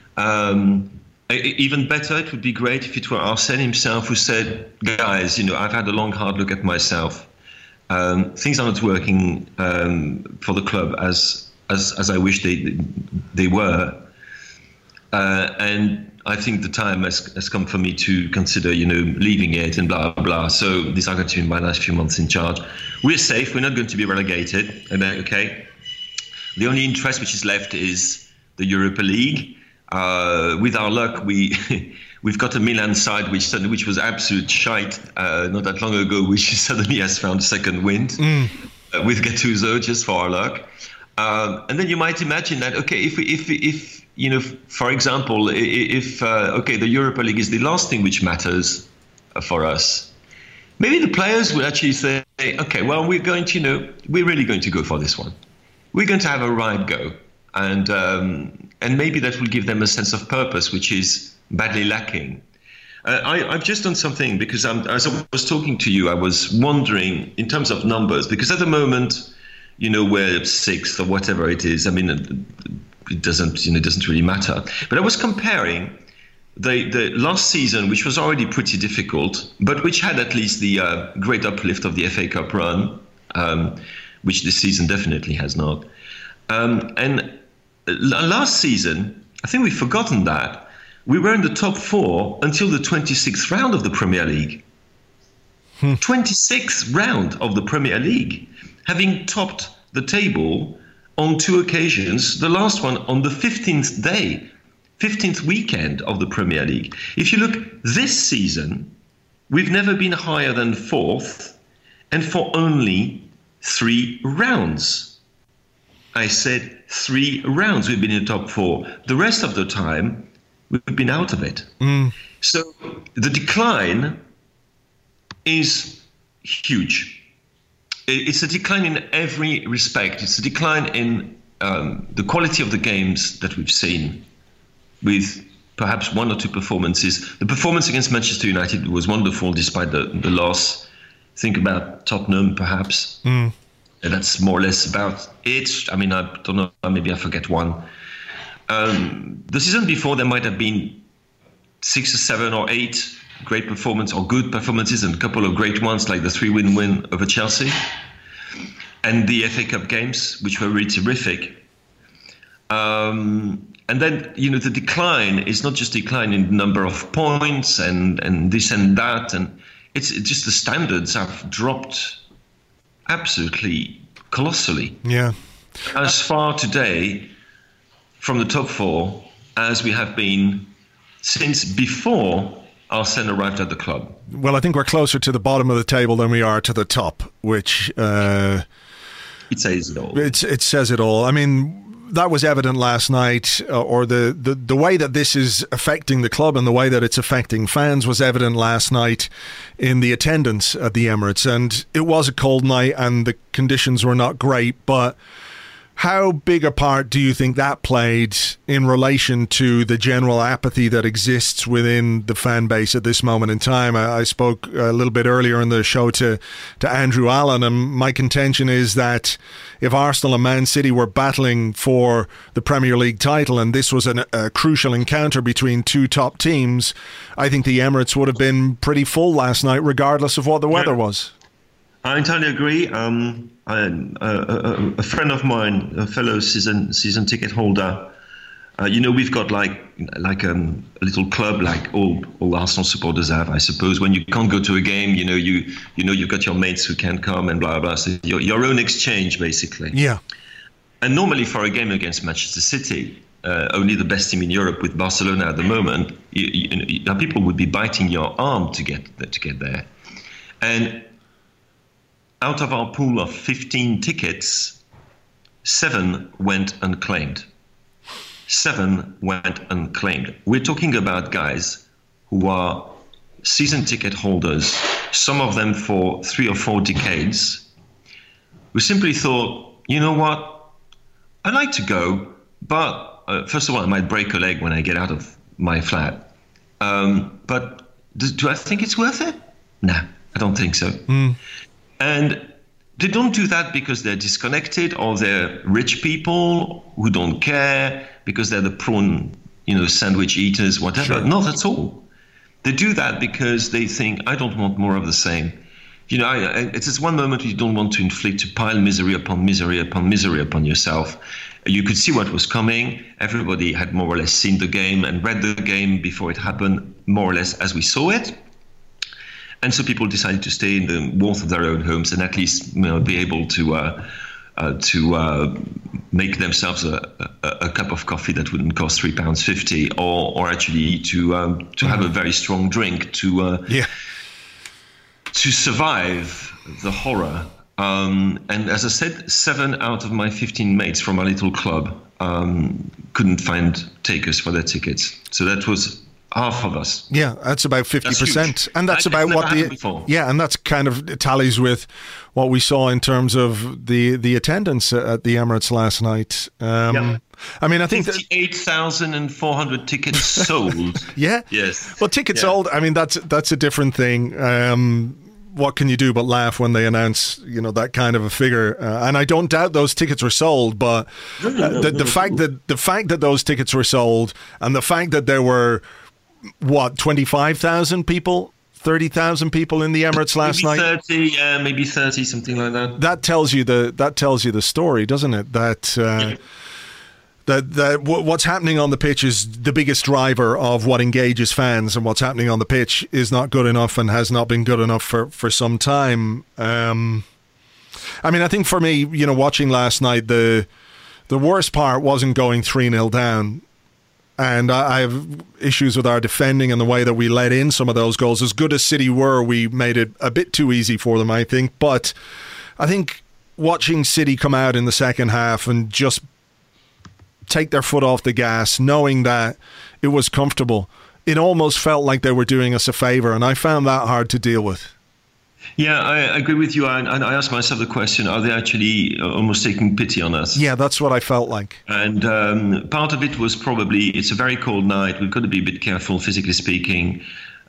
Even better, it would be great if it were Arsene himself who said, guys, I've had a long, hard look at myself. Things are not working for the club as I wish they were, and I think the time has come for me to consider, leaving it and blah blah. So these are going to be my last few months in charge. We're safe. We're not going to be relegated. And okay, the only interest which is left is the Europa League. With our luck, we've got a Milan side which was absolute shite not that long ago, which suddenly has found second wind with Gattuso, just for our luck. And then you might imagine that, okay, if you know, for example, if the Europa League is the last thing which matters for us, maybe the players will actually say, okay, well, we're really going to go for this one. We're going to have a right go. And maybe that will give them a sense of purpose, which is badly lacking. I've just done something because as I was talking to you, I was wondering in terms of numbers, because at the moment, you know, we're sixth or whatever it is. I mean, it doesn't really matter. But I was comparing the last season, which was already pretty difficult, but which had at least the great uplift of the FA Cup run, which this season definitely has not. And last season, I think we've forgotten that. We were in the top four until the 26th round of the Premier League. 26th round of the Premier League, having topped the table on two occasions, the last one on the 15th weekend of the Premier League. If you look this season, we've never been higher than fourth, and for only 3 rounds. I said 3 rounds we've been in the top four. The rest of the time, we've been out of it. So the decline is huge. It's a decline in every respect. It's a decline in the quality of the games that we've seen, with perhaps 1 or 2 performances. The performance against Manchester United was wonderful despite the loss. Think about Tottenham, perhaps. And that's more or less about it. I mean, I don't know, maybe I forget one. The season before, there might have been 6 or 7 or 8 great performances or good performances, and a couple of great ones like the 3-1 win over Chelsea and the FA Cup games, which were really terrific. And then, you know, the decline is not just decline in the number of points and this and that, and it's just the standards have dropped absolutely colossally. Yeah. As far today from the top four as we have been since before Arsene arrived at the club. Well, I think we're closer to the bottom of the table than we are to the top, which it says it all. It says it all. I mean, that was evident last night, or the way that this is affecting the club and the way that it's affecting fans was evident last night in the attendance at the Emirates. And it was a cold night and the conditions were not great, but how big a part do you think that played in relation to the general apathy that exists within the fan base at this moment in time? I spoke a little bit earlier in the show to Andrew Allen, and my contention is that if Arsenal and Man City were battling for the Premier League title and this was a crucial encounter between two top teams, I think the Emirates would have been pretty full last night, regardless of what the weather was. I entirely agree. A friend of mine, a fellow season ticket holder, we've got like a little club like all Arsenal supporters have, I suppose. When you can't go to a game, you've got your mates who can come and blah blah. So your own exchange, basically. Yeah. And normally for a game against Manchester City, only the best team in Europe with Barcelona at the moment, people would be biting your arm to get there, and out of our pool of 15 tickets, 7 went unclaimed. 7 went unclaimed. We're talking about guys who are season ticket holders, some of them for 3 or 4 decades, who simply thought, you know what, I'd like to go, but first of all, I might break a leg when I get out of my flat. But do I think it's worth it? Nah, I don't think so. And they don't do that because they're disconnected or they're rich people who don't care, because they're the prawn, sandwich eaters, whatever. Sure. Not at all. They do that because they think, I don't want more of the same. It's just one moment you don't want to inflict, to pile misery upon misery upon misery upon yourself. You could see what was coming. Everybody had more or less seen the game and read the game before it happened, more or less as we saw it. And so people decided to stay in the warmth of their own homes and at least be able to make themselves a cup of coffee that wouldn't cost £3.50, or actually to have a very strong drink to survive the horror. And as I said, 7 out of my 15 mates from our little club couldn't find takers for their tickets. So that was half of us. Yeah, that's about 50%. And that's about what and that's kind of tallies with what we saw in terms of the attendance at the Emirates last night. I mean, I think 58,400 tickets sold. Yeah. Yes. Well, tickets sold. I mean, that's a different thing. What can you do but laugh when they announce, that kind of a figure? And I don't doubt those tickets were sold, but the fact that those tickets were sold, and the fact that there were 25,000 people, 30,000 people in the Emirates last night. Maybe 30, something like that. That tells you the story, doesn't it? That what's happening on the pitch is the biggest driver of what engages fans, and what's happening on the pitch is not good enough and has not been good enough for some time. I mean, I think for me, watching last night, the worst part wasn't going 3-0 down. And I have issues with our defending and the way that we let in some of those goals. As good as City were, we made it a bit too easy for them, I think. But I think watching City come out in the second half and just take their foot off the gas, knowing that it was comfortable, it almost felt like they were doing us a favour, and I found that hard to deal with. Yeah, I agree with you. And I asked myself the question, are they actually almost taking pity on us? Yeah, that's what I felt like. And part of it was probably, it's a very cold night. We've got to be a bit careful, physically speaking.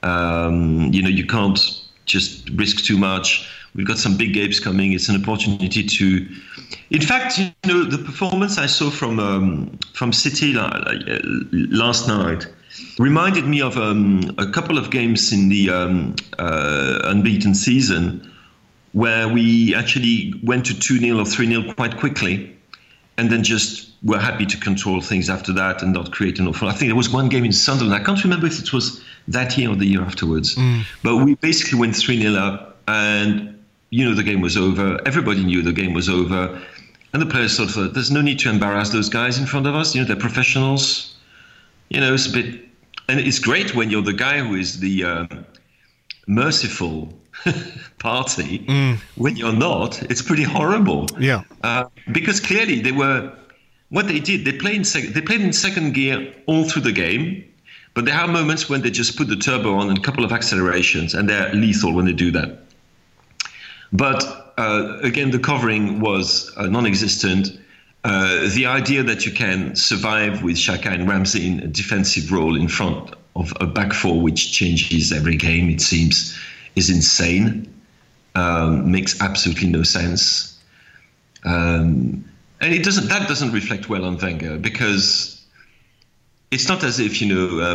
You can't just risk too much. We've got some big games coming. It's an opportunity to... In fact, the performance I saw from City last night reminded me of a couple of games in the unbeaten season where we actually went to 2-0 or 3-0 quite quickly, and then just were happy to control things after that and not create an awful... I think there was one game in Sunderland. I can't remember if it was that year or the year afterwards. But we basically went 3-0 up, and the game was over. Everybody knew the game was over. And the players thought, there's no need to embarrass those guys in front of us. They're professionals. It's a bit... And it's great when you're the guy who is the merciful party. When you're not, it's pretty horrible. Yeah. Because clearly what they did, they played in second gear all through the game. But there are moments when they just put the turbo on and a couple of accelerations, and they're lethal when they do that. But again, the covering was non-existent. The idea that you can survive with Xhaka and Ramsey in a defensive role in front of a back four, which changes every game, it seems, is insane. Makes absolutely no sense. And that doesn't reflect well on Wenger, because it's not as if,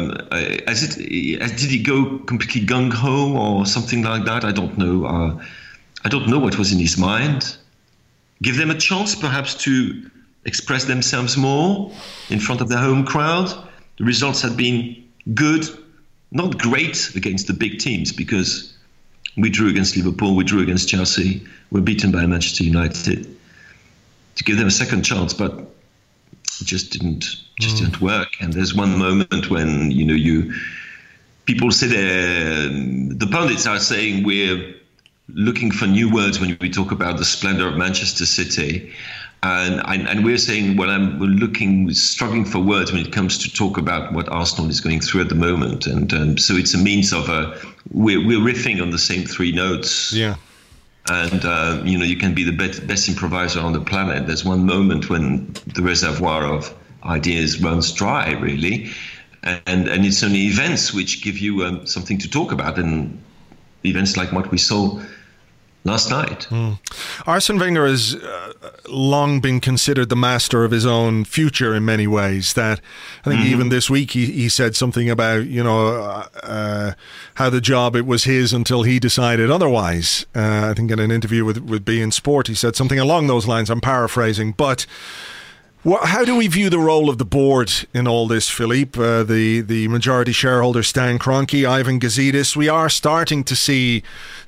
did he go completely gung-ho or something like that? I don't know. I don't know what was in his mind. Give them a chance, perhaps, to express themselves more in front of their home crowd. The results had been good, not great against the big teams, because we drew against Liverpool, we drew against Chelsea, we're beaten by Manchester United. To give them a second chance, but it just didn't work. And there's one moment when people say the pundits are saying we're looking for new words when we talk about the splendor of Manchester City, and we're saying, we're struggling for words when it comes to talk about what Arsenal is going through at the moment, and so it's a means of we're riffing on the same three notes. Yeah. And you can be the best improviser on the planet. There's one moment when the reservoir of ideas runs dry, really, and it's only events which give you something to talk about, and events like what we saw last night. Arsene Wenger has long been considered the master of his own future in many ways. That I think even this week he said something about how the job, it was his until he decided otherwise. I think in an interview with beIN Sport he said something along those lines. I'm paraphrasing, but how do we view the role of the board in all this, Philippe? The majority shareholder, Stan Kroenke, Ivan Gazidis. We are starting to see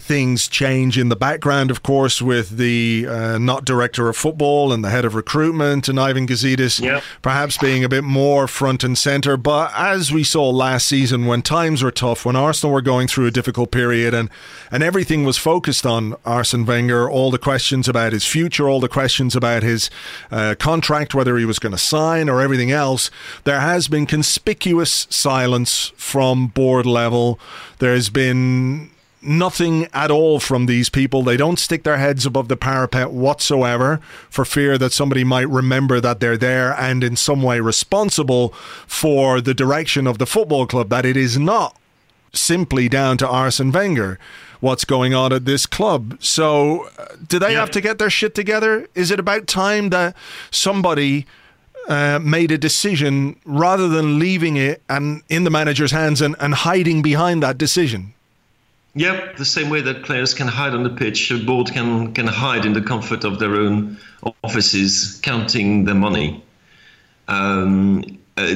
things change in the background, of course, with the not director of football and the head of recruitment and Ivan Gazidis perhaps being a bit more front and centre. But as we saw last season, when times were tough, when Arsenal were going through a difficult period and everything was focused on Arsene Wenger, all the questions about his future, all the questions about his contract, whether he was going to sign or everything else, there has been conspicuous silence from board level. There's been nothing at all from these people. They don't stick their heads above the parapet whatsoever for fear that somebody might remember that they're there and in some way responsible for the direction of the football club, that it is not simply down to Arsene Wenger what's going on at this club. So do they have to get their shit together? Is it about time that somebody made a decision rather than leaving it in the manager's hands and hiding behind that decision? Yep, the same way that players can hide on the pitch, a board can hide in the comfort of their own offices, counting their money. And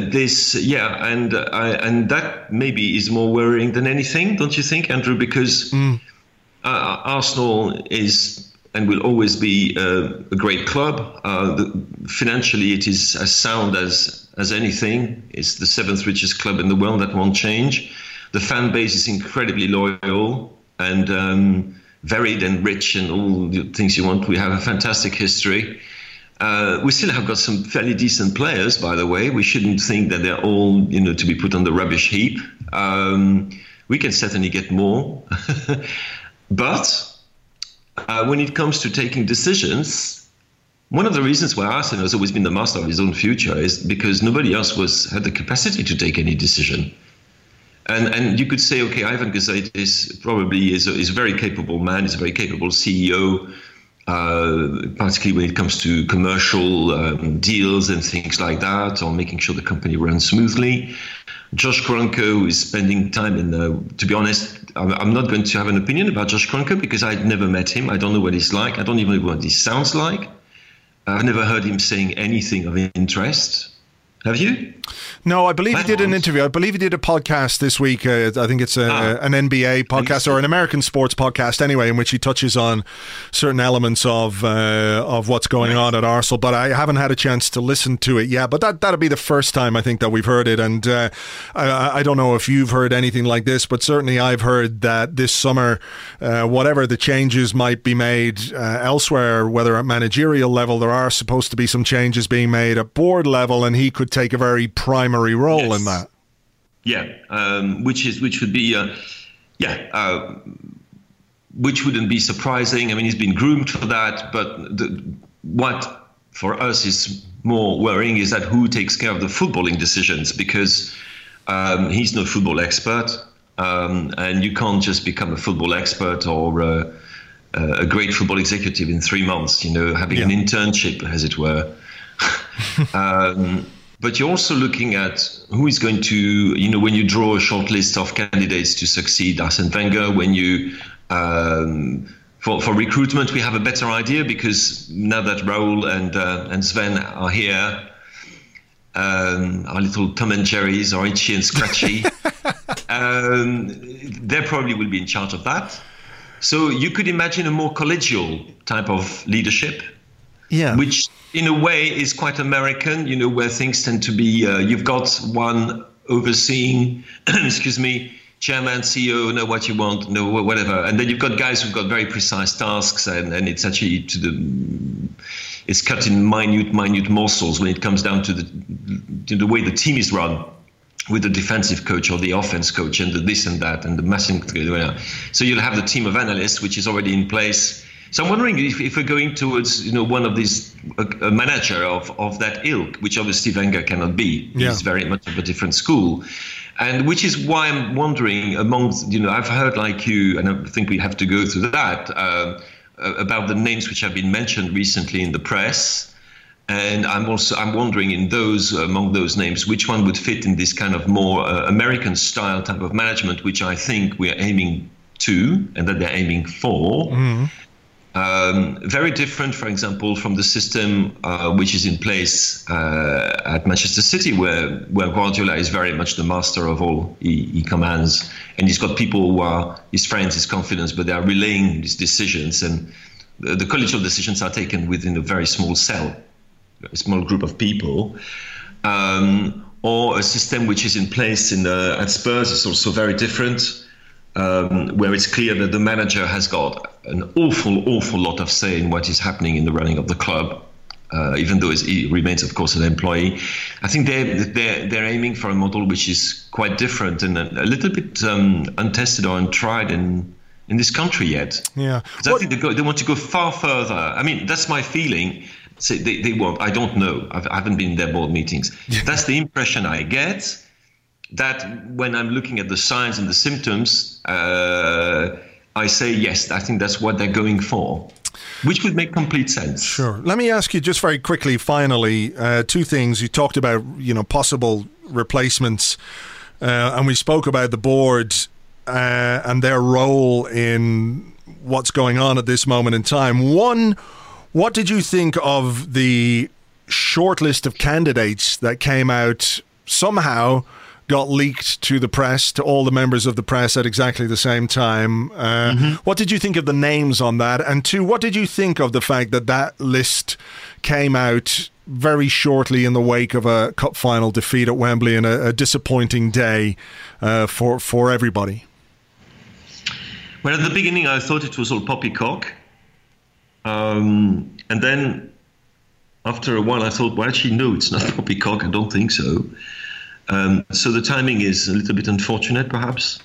that maybe is more worrying than anything, don't you think, Andrew? Because Arsenal is and will always be a great club. Financially, it is as sound as anything. It's the 7th richest club in the world. That won't change. The fan base is incredibly loyal and varied and rich and all the things you want. We have a fantastic history. We still have got some fairly decent players, by the way. We shouldn't think that they're all, to be put on the rubbish heap. We can certainly get more. But when it comes to taking decisions, one of the reasons why Arsene has always been the master of his own future is because nobody else had the capacity to take any decision. And you could say, okay, Ivan Gazidis probably is a very capable man, is a very capable CEO, particularly when it comes to commercial deals and things like that, or making sure the company runs smoothly. Josh Kroenke is spending time to be honest, I'm not going to have an opinion about Josh Kroenke because I'd never met him. I don't know what he's like. I don't even know what he sounds like. I've never heard him saying anything of interest. Have you? No, I believe he did an interview. I believe he did a podcast this week. I think it's an NBA podcast or an American sports podcast anyway, in which he touches on certain elements of what's going on at Arsenal. But I haven't had a chance to listen to it yet. But that'll be the first time I think that we've heard it. And I don't know if you've heard anything like this, but certainly I've heard that this summer, whatever the changes might be made elsewhere, whether at managerial level, there are supposed to be some changes being made at board level, and he could take a very primary role in that. Which would be which wouldn't be surprising. I mean, he's been groomed for that, but what for us is more worrying is that who takes care of the footballing decisions, because he's no football expert, and you can't just become a football expert or a great football executive in 3 months, having an internship, as it were. But you're also looking at who is going to, when you draw a short list of candidates to succeed Arsene Wenger, when you, for recruitment, we have a better idea because now that Raul and Sven are here, our little Tom and Jerry's are itchy and scratchy. They probably will be in charge of that. So you could imagine a more collegial type of leadership. Yeah, which in a way is quite American, where things tend to be, you've got one overseeing, chairman, CEO, know what you want, know whatever. And then you've got guys who've got very precise tasks, and it's actually it's cut in minute morsels when it comes down to the way the team is run, with the defensive coach or the offense coach and the this and that and the massing. So you'll have the team of analysts, which is already in place. So I'm wondering if we're going towards, one of these, a manager of that ilk, which obviously Wenger cannot be. Yeah. He's very much of a different school. And which is why I'm wondering I've heard like you, and I think we have to go through that, about the names which have been mentioned recently in the press. And I'm wondering among those names, which one would fit in this kind of more American style type of management, which I think we are aiming to and that they're aiming for. Mm-hmm. Very different, for example, from the system which is in place at Manchester City, where Guardiola is very much the master of all he commands, and he's got people who are his friends, his confidants, but they are relaying his decisions, and the collegial decisions are taken within a very small cell, a small group of people. Or a system which is in place at Spurs is also very different. Where it's clear that the manager has got an awful lot of say in what is happening in the running of the club, even though he remains, of course, an employee. I think they're aiming for a model which is quite different and a little bit untested or untried in this country yet. Yeah, I think they want to go far further. I mean, that's my feeling. So they want. I don't know. I haven't been in their board meetings. That's the impression I get. That when I'm looking at the signs and the symptoms, I say, yes, I think that's what they're going for, which would make complete sense. Sure. Let me ask you just very quickly, finally, two things. You talked about, possible replacements, and we spoke about the board and their role in what's going on at this moment in time. One, what did you think of the short list of candidates that came out somehow, got leaked to the press, to all the members of the press at exactly the same time? What did you think of the names on that? And two, what did you think of the fact that list came out very shortly in the wake of a cup final defeat at Wembley and a disappointing day for everybody? Well, at the beginning, I thought it was all poppycock. And then after a while, I thought, well, actually, no, it's not poppycock. I don't think so. So the timing is a little bit unfortunate, perhaps.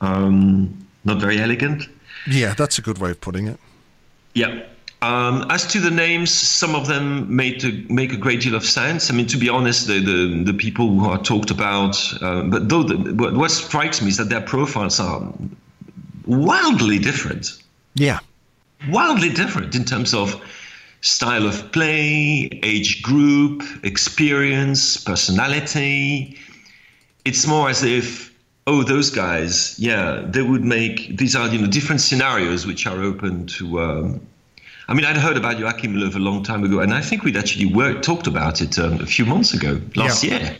Not very elegant. Yeah, that's a good way of putting it. Yeah. As to the names, some of them make a great deal of sense. I mean, to be honest, the people who are talked about, but what strikes me is that their profiles are wildly different. Yeah. Wildly different in terms of style of play, age group, experience, personality. It's more as if, those guys, they would make, these are, different scenarios which are open to, I'd heard about Joachim Löw a long time ago, and I think we'd actually talked about it a few months ago, last year.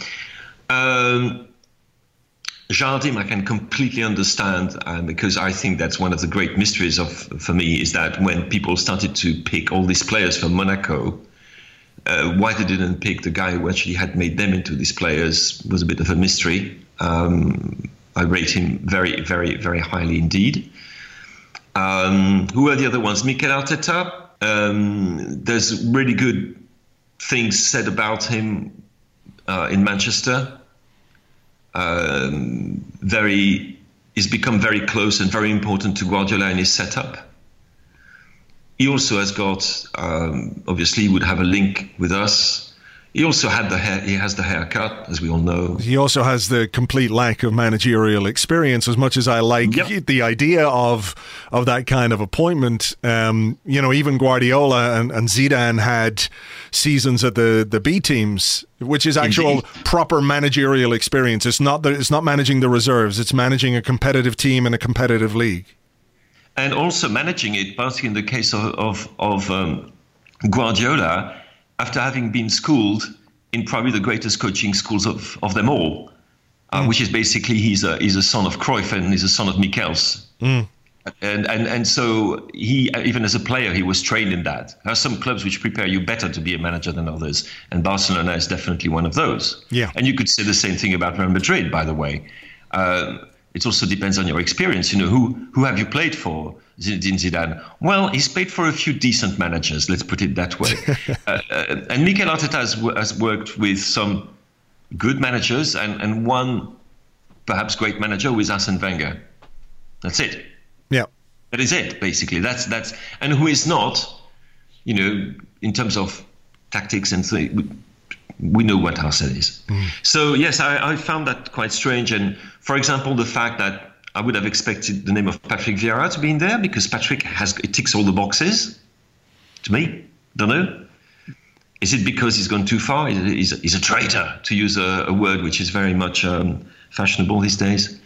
Jardim, I can completely understand, because I think that's one of the great mysteries for me, is that when people started to pick all these players from Monaco, why they didn't pick the guy who actually had made them into these players was a bit of a mystery. I rate him very, very, very highly indeed. Who are the other ones? Mikel Arteta. There's really good things said about him in Manchester. He's become very close and very important to Guardiola in his setup. He also has got, obviously, he would have a link with us. He also had the hair. He has the haircut, as we all know. He also has the complete lack of managerial experience. As much as I like the idea of that kind of appointment, even Guardiola and Zidane had seasons at the B teams, which is actual proper managerial experience. It's not managing the reserves. It's managing a competitive team in a competitive league, and also managing it. Partly in the case of Guardiola, after having been schooled in probably the greatest coaching schools of them all, which is basically he's a son of Cruyff and he's a son of Michels. And so he, even as a player, he was trained in that. There are some clubs which prepare you better to be a manager than others, and Barcelona is definitely one of those. Yeah. And you could say the same thing about Real Madrid, by the way. It also depends on your experience. Who have you played for? Zinedine Zidane. Well, he's played for a few decent managers, let's put it that way. And Mikel Arteta has worked with some good managers and one perhaps great manager with Arsene Wenger. That's it. Yeah. That is it, basically. That's and who is not, in terms of tactics and things, we know what Arsene is. So yes, I found that quite strange. And for example, the fact that I would have expected the name of Patrick Vieira to be in there, because Patrick it ticks all the boxes. To me, don't know. Is it because he's gone too far? He's a traitor, to use a word which is very much fashionable these days.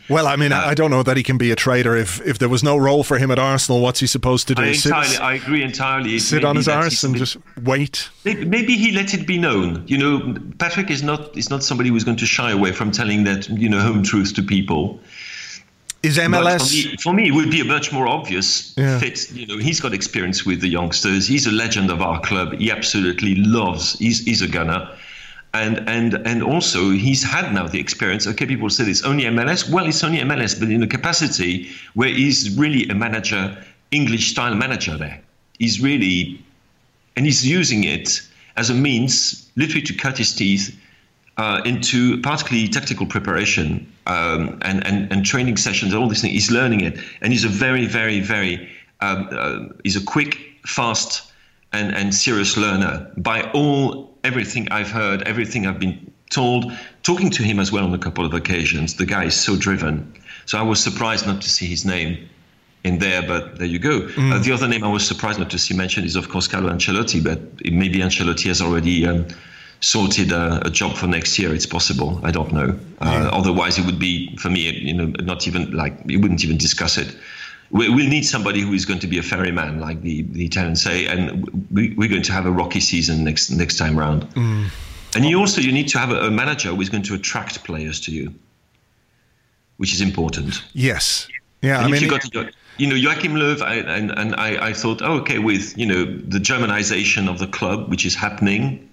Well, I mean, I don't know that he can be a traitor. If there was no role for him at Arsenal, what's he supposed to do? I agree entirely. Sit on his arse and just wait? Maybe he let it be known. Patrick is not somebody who's going to shy away from telling that, home truth to people. Is MLS... For me, it would be a much more obvious fit. He's got experience with the youngsters. He's a legend of our club. He absolutely loves. He's a gunner. And also, he's had now the experience. Okay, people say it's only MLS. Well, it's only MLS, but in a capacity where he's really a manager, English-style manager there. He's really... And he's using it as a means, literally, to cut his teeth into particularly tactical preparation and training sessions and all these things. He's learning it. And he's a very, very, very... he's a quick, fast, and serious learner by everything I've heard, everything I've been told, talking to him as well on a couple of occasions. The guy is so driven. So I was surprised not to see his name in there, but there you go. The other name I was surprised not to see mentioned is, of course, Carlo Ancelotti, but maybe Ancelotti has already sorted a job for next year. It's possible. I don't know. Otherwise, it would be, for me, not even we wouldn't even discuss it. We'll need somebody who is going to be a ferryman, like the Italians say, and we're going to have a rocky season next time round. And you need to have a manager who is going to attract players to you, which is important. Yes. Yeah. And you got Joachim Löw, I thought, with the Germanization of the club, which is happening,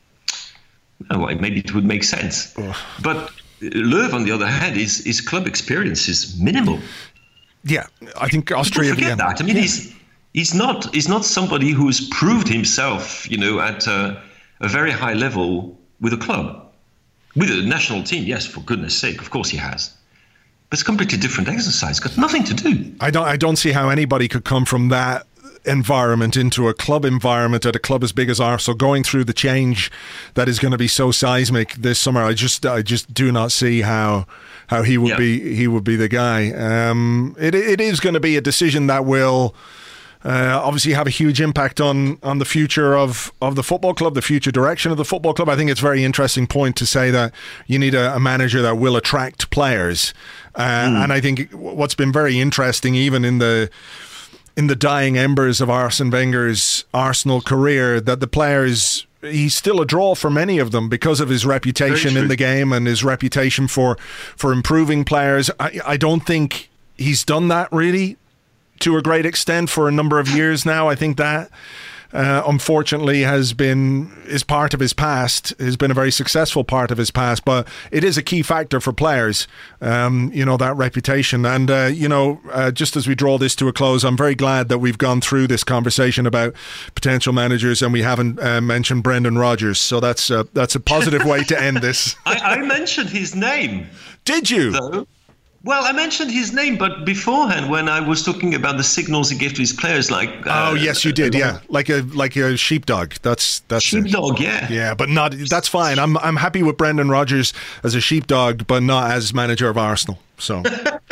maybe it would make sense. But Löw, on the other hand, his club experience is minimal. Yeah, I think Austria. Don't forget that. I mean, he's not somebody who's proved himself, at a very high level with a club, with a national team. Yes, for goodness' sake, of course he has. But it's a completely different exercise. It's got nothing to do. I don't see how anybody could come from that environment into a club environment at a club as big as Arsenal, going through the change that is going to be so seismic this summer. I just do not see how he would be the guy. It is going to be a decision that will obviously have a huge impact on the future of the football club, the future direction of the football club. I think it's a very interesting point to say that you need a manager that will attract players. And I think what's been very interesting, even in the dying embers of Arsene Wenger's Arsenal career, that the players, he's still a draw for many of them because of his reputation in the game and his reputation for improving players. I don't think he's done that really to a great extent for a number of years now. I think that unfortunately is part of his past, has been a very successful part of his past, but it is a key factor for players, that reputation. And, just as we draw this to a close, I'm very glad that we've gone through this conversation about potential managers and we haven't mentioned Brendan Rodgers. So that's a positive way to end this. I mentioned his name. Did you? Though. Well, I mentioned his name, but beforehand, when I was talking about the signals he gave to his players, like yes, you did, yeah, like a sheepdog. That's sheepdog, yeah, but not. That's fine. I'm happy with Brendan Rodgers as a sheepdog, but not as manager of Arsenal. So,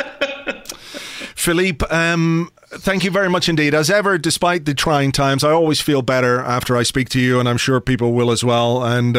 Philippe, thank you very much indeed. As ever, despite the trying times, I always feel better after I speak to you, and I'm sure people will as well. And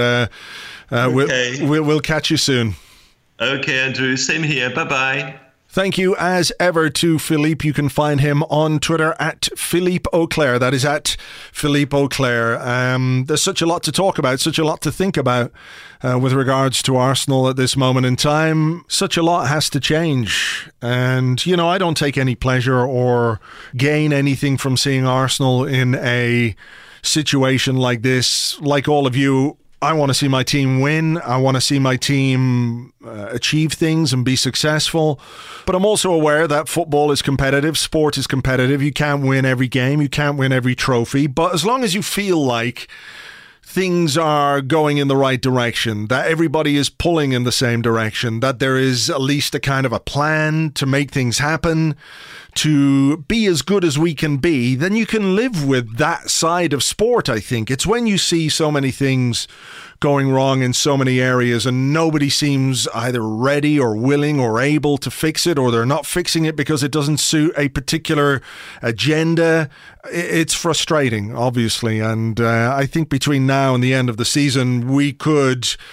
we'll catch you soon. Okay, Andrew. Same here. Bye-bye. Thank you as ever to Philippe. You can find him on Twitter at Philippe Auclair. That is at Philippe Auclair. There's such a lot to talk about, such a lot to think about with regards to Arsenal at this moment in time. Such a lot has to change. And, I don't take any pleasure or gain anything from seeing Arsenal in a situation like this. Like all of you, I want to see my team win. I want to see my team achieve things and be successful. But I'm also aware that football is competitive. Sport is competitive. You can't win every game. You can't win every trophy. But as long as you feel like things are going in the right direction, that everybody is pulling in the same direction, that there is at least a kind of a plan to make things happen, to be as good as we can be, then you can live with that side of sport, I think. It's when you see so many things going wrong in so many areas and nobody seems either ready or willing or able to fix it, or they're not fixing it because it doesn't suit a particular agenda. It's frustrating, obviously. And I think between now and the end of the season, we could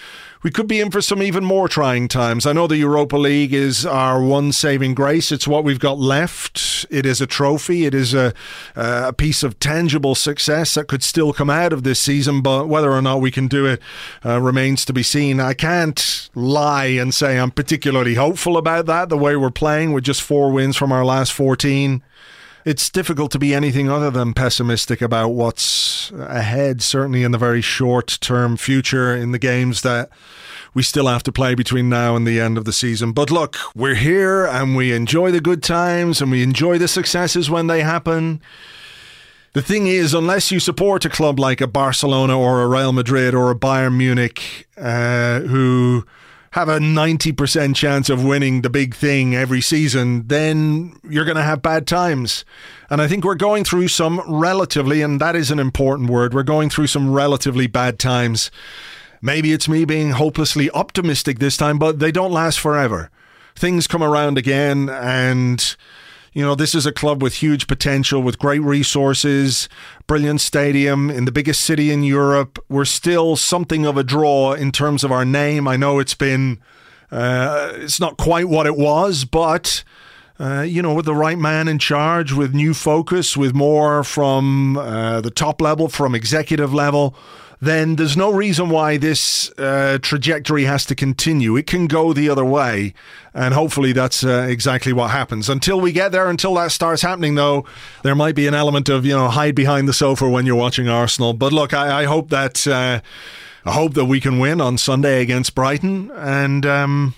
we could be in for some even more trying times. I know the Europa League is our one saving grace. It's what we've got left. It is a trophy. It is a piece of tangible success that could still come out of this season, but whether or not we can do it remains to be seen. I can't lie and say I'm particularly hopeful about that, the way we're playing with just 4 wins from our last 14. It's difficult to be anything other than pessimistic about what's ahead, certainly in the very short-term future in the games that we still have to play between now and the end of the season. But look, we're here and we enjoy the good times and we enjoy the successes when they happen. The thing is, unless you support a club like a Barcelona or a Real Madrid or a Bayern Munich, who have a 90% chance of winning the big thing every season, then you're going to have bad times. And I think we're going through some relatively, and that is an important word, we're going through some relatively bad times. Maybe it's me being hopelessly optimistic this time, but they don't last forever. Things come around again, and you know, this is a club with huge potential, with great resources, brilliant stadium in the biggest city in Europe. We're still something of a draw in terms of our name. I know it's been, it's not quite what it was, but, you know, with the right man in charge, with new focus, with more from the top level, from executive level, then there's no reason why this trajectory has to continue. It can go the other way, and hopefully that's exactly what happens. Until we get there, until that starts happening, though, there might be an element of, you know, hide behind the sofa when you're watching Arsenal. But look, I hope that we can win on Sunday against Brighton, and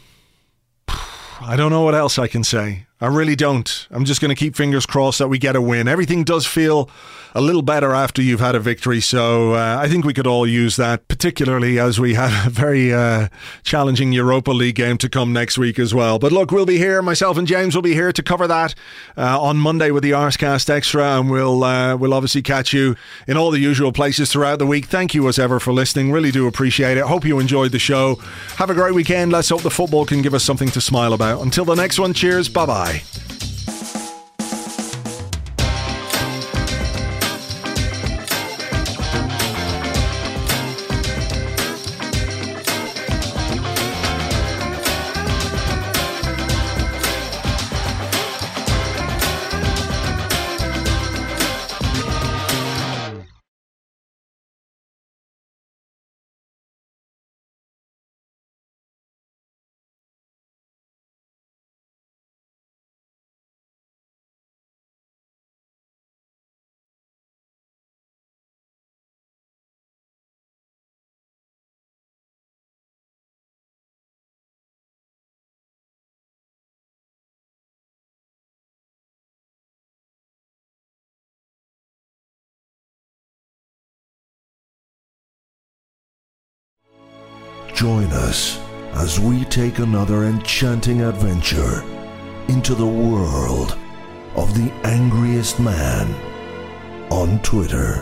I don't know what else I can say. I really don't. I'm just going to keep fingers crossed that we get a win. Everything does feel a little better after you've had a victory, so I think we could all use that, particularly as we have a very challenging Europa League game to come next week as well. But look, we'll be here, myself and James will be here to cover that on Monday with the Arscast Extra, and we'll obviously catch you in all the usual places throughout the week. Thank you as ever for listening. Really do appreciate it. Hope you enjoyed the show. Have a great weekend. Let's hope the football can give us something to smile about. Until the next one, cheers. Bye-bye. Join us as we take another enchanting adventure into the world of the angriest man on Twitter.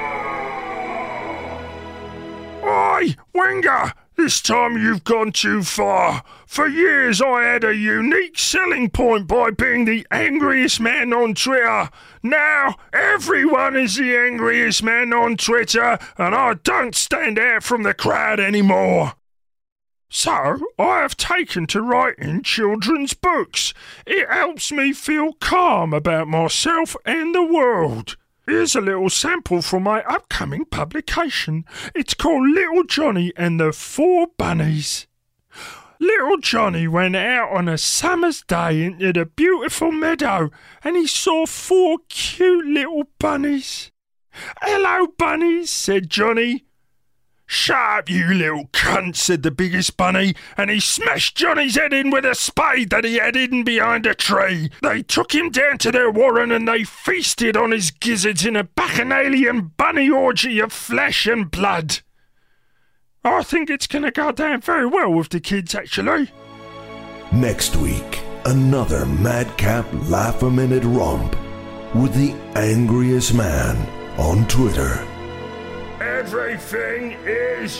Oi, Wenger! This time you've gone too far. For years I had a unique selling point by being the angriest man on Twitter. Now everyone is the angriest man on Twitter, and I don't stand out from the crowd anymore. So, I have taken to writing children's books. It helps me feel calm about myself and the world. Here's a little sample from my upcoming publication. It's called Little Johnny and the 4 Bunnies. Little Johnny went out on a summer's day into the beautiful meadow, and he saw 4 cute little bunnies. "Hello, bunnies," said Johnny. "Shut up, you little cunt," said the biggest bunny, and he smashed Johnny's head in with a spade that he had hidden behind a tree. They took him down to their warren and they feasted on his gizzards in a bacchanalian bunny orgy of flesh and blood. I think it's going to go down very well with the kids, actually. Next week, another madcap laugh-a-minute romp with the angriest man on Twitter. Everything is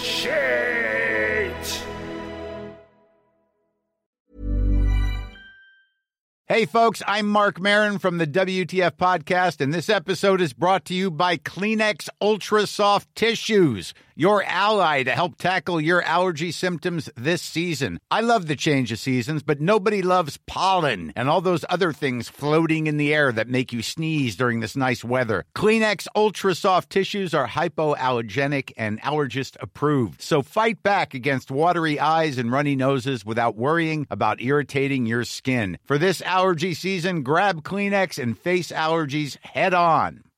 shit! Hey, folks, I'm Mark Maron from the WTF Podcast, and this episode is brought to you by Kleenex Ultra Soft Tissues, your ally to help tackle your allergy symptoms this season. I love the change of seasons, but nobody loves pollen and all those other things floating in the air that make you sneeze during this nice weather. Kleenex Ultra Soft Tissues are hypoallergenic and allergist approved, so fight back against watery eyes and runny noses without worrying about irritating your skin. For this allergy season, grab Kleenex and face allergies head on.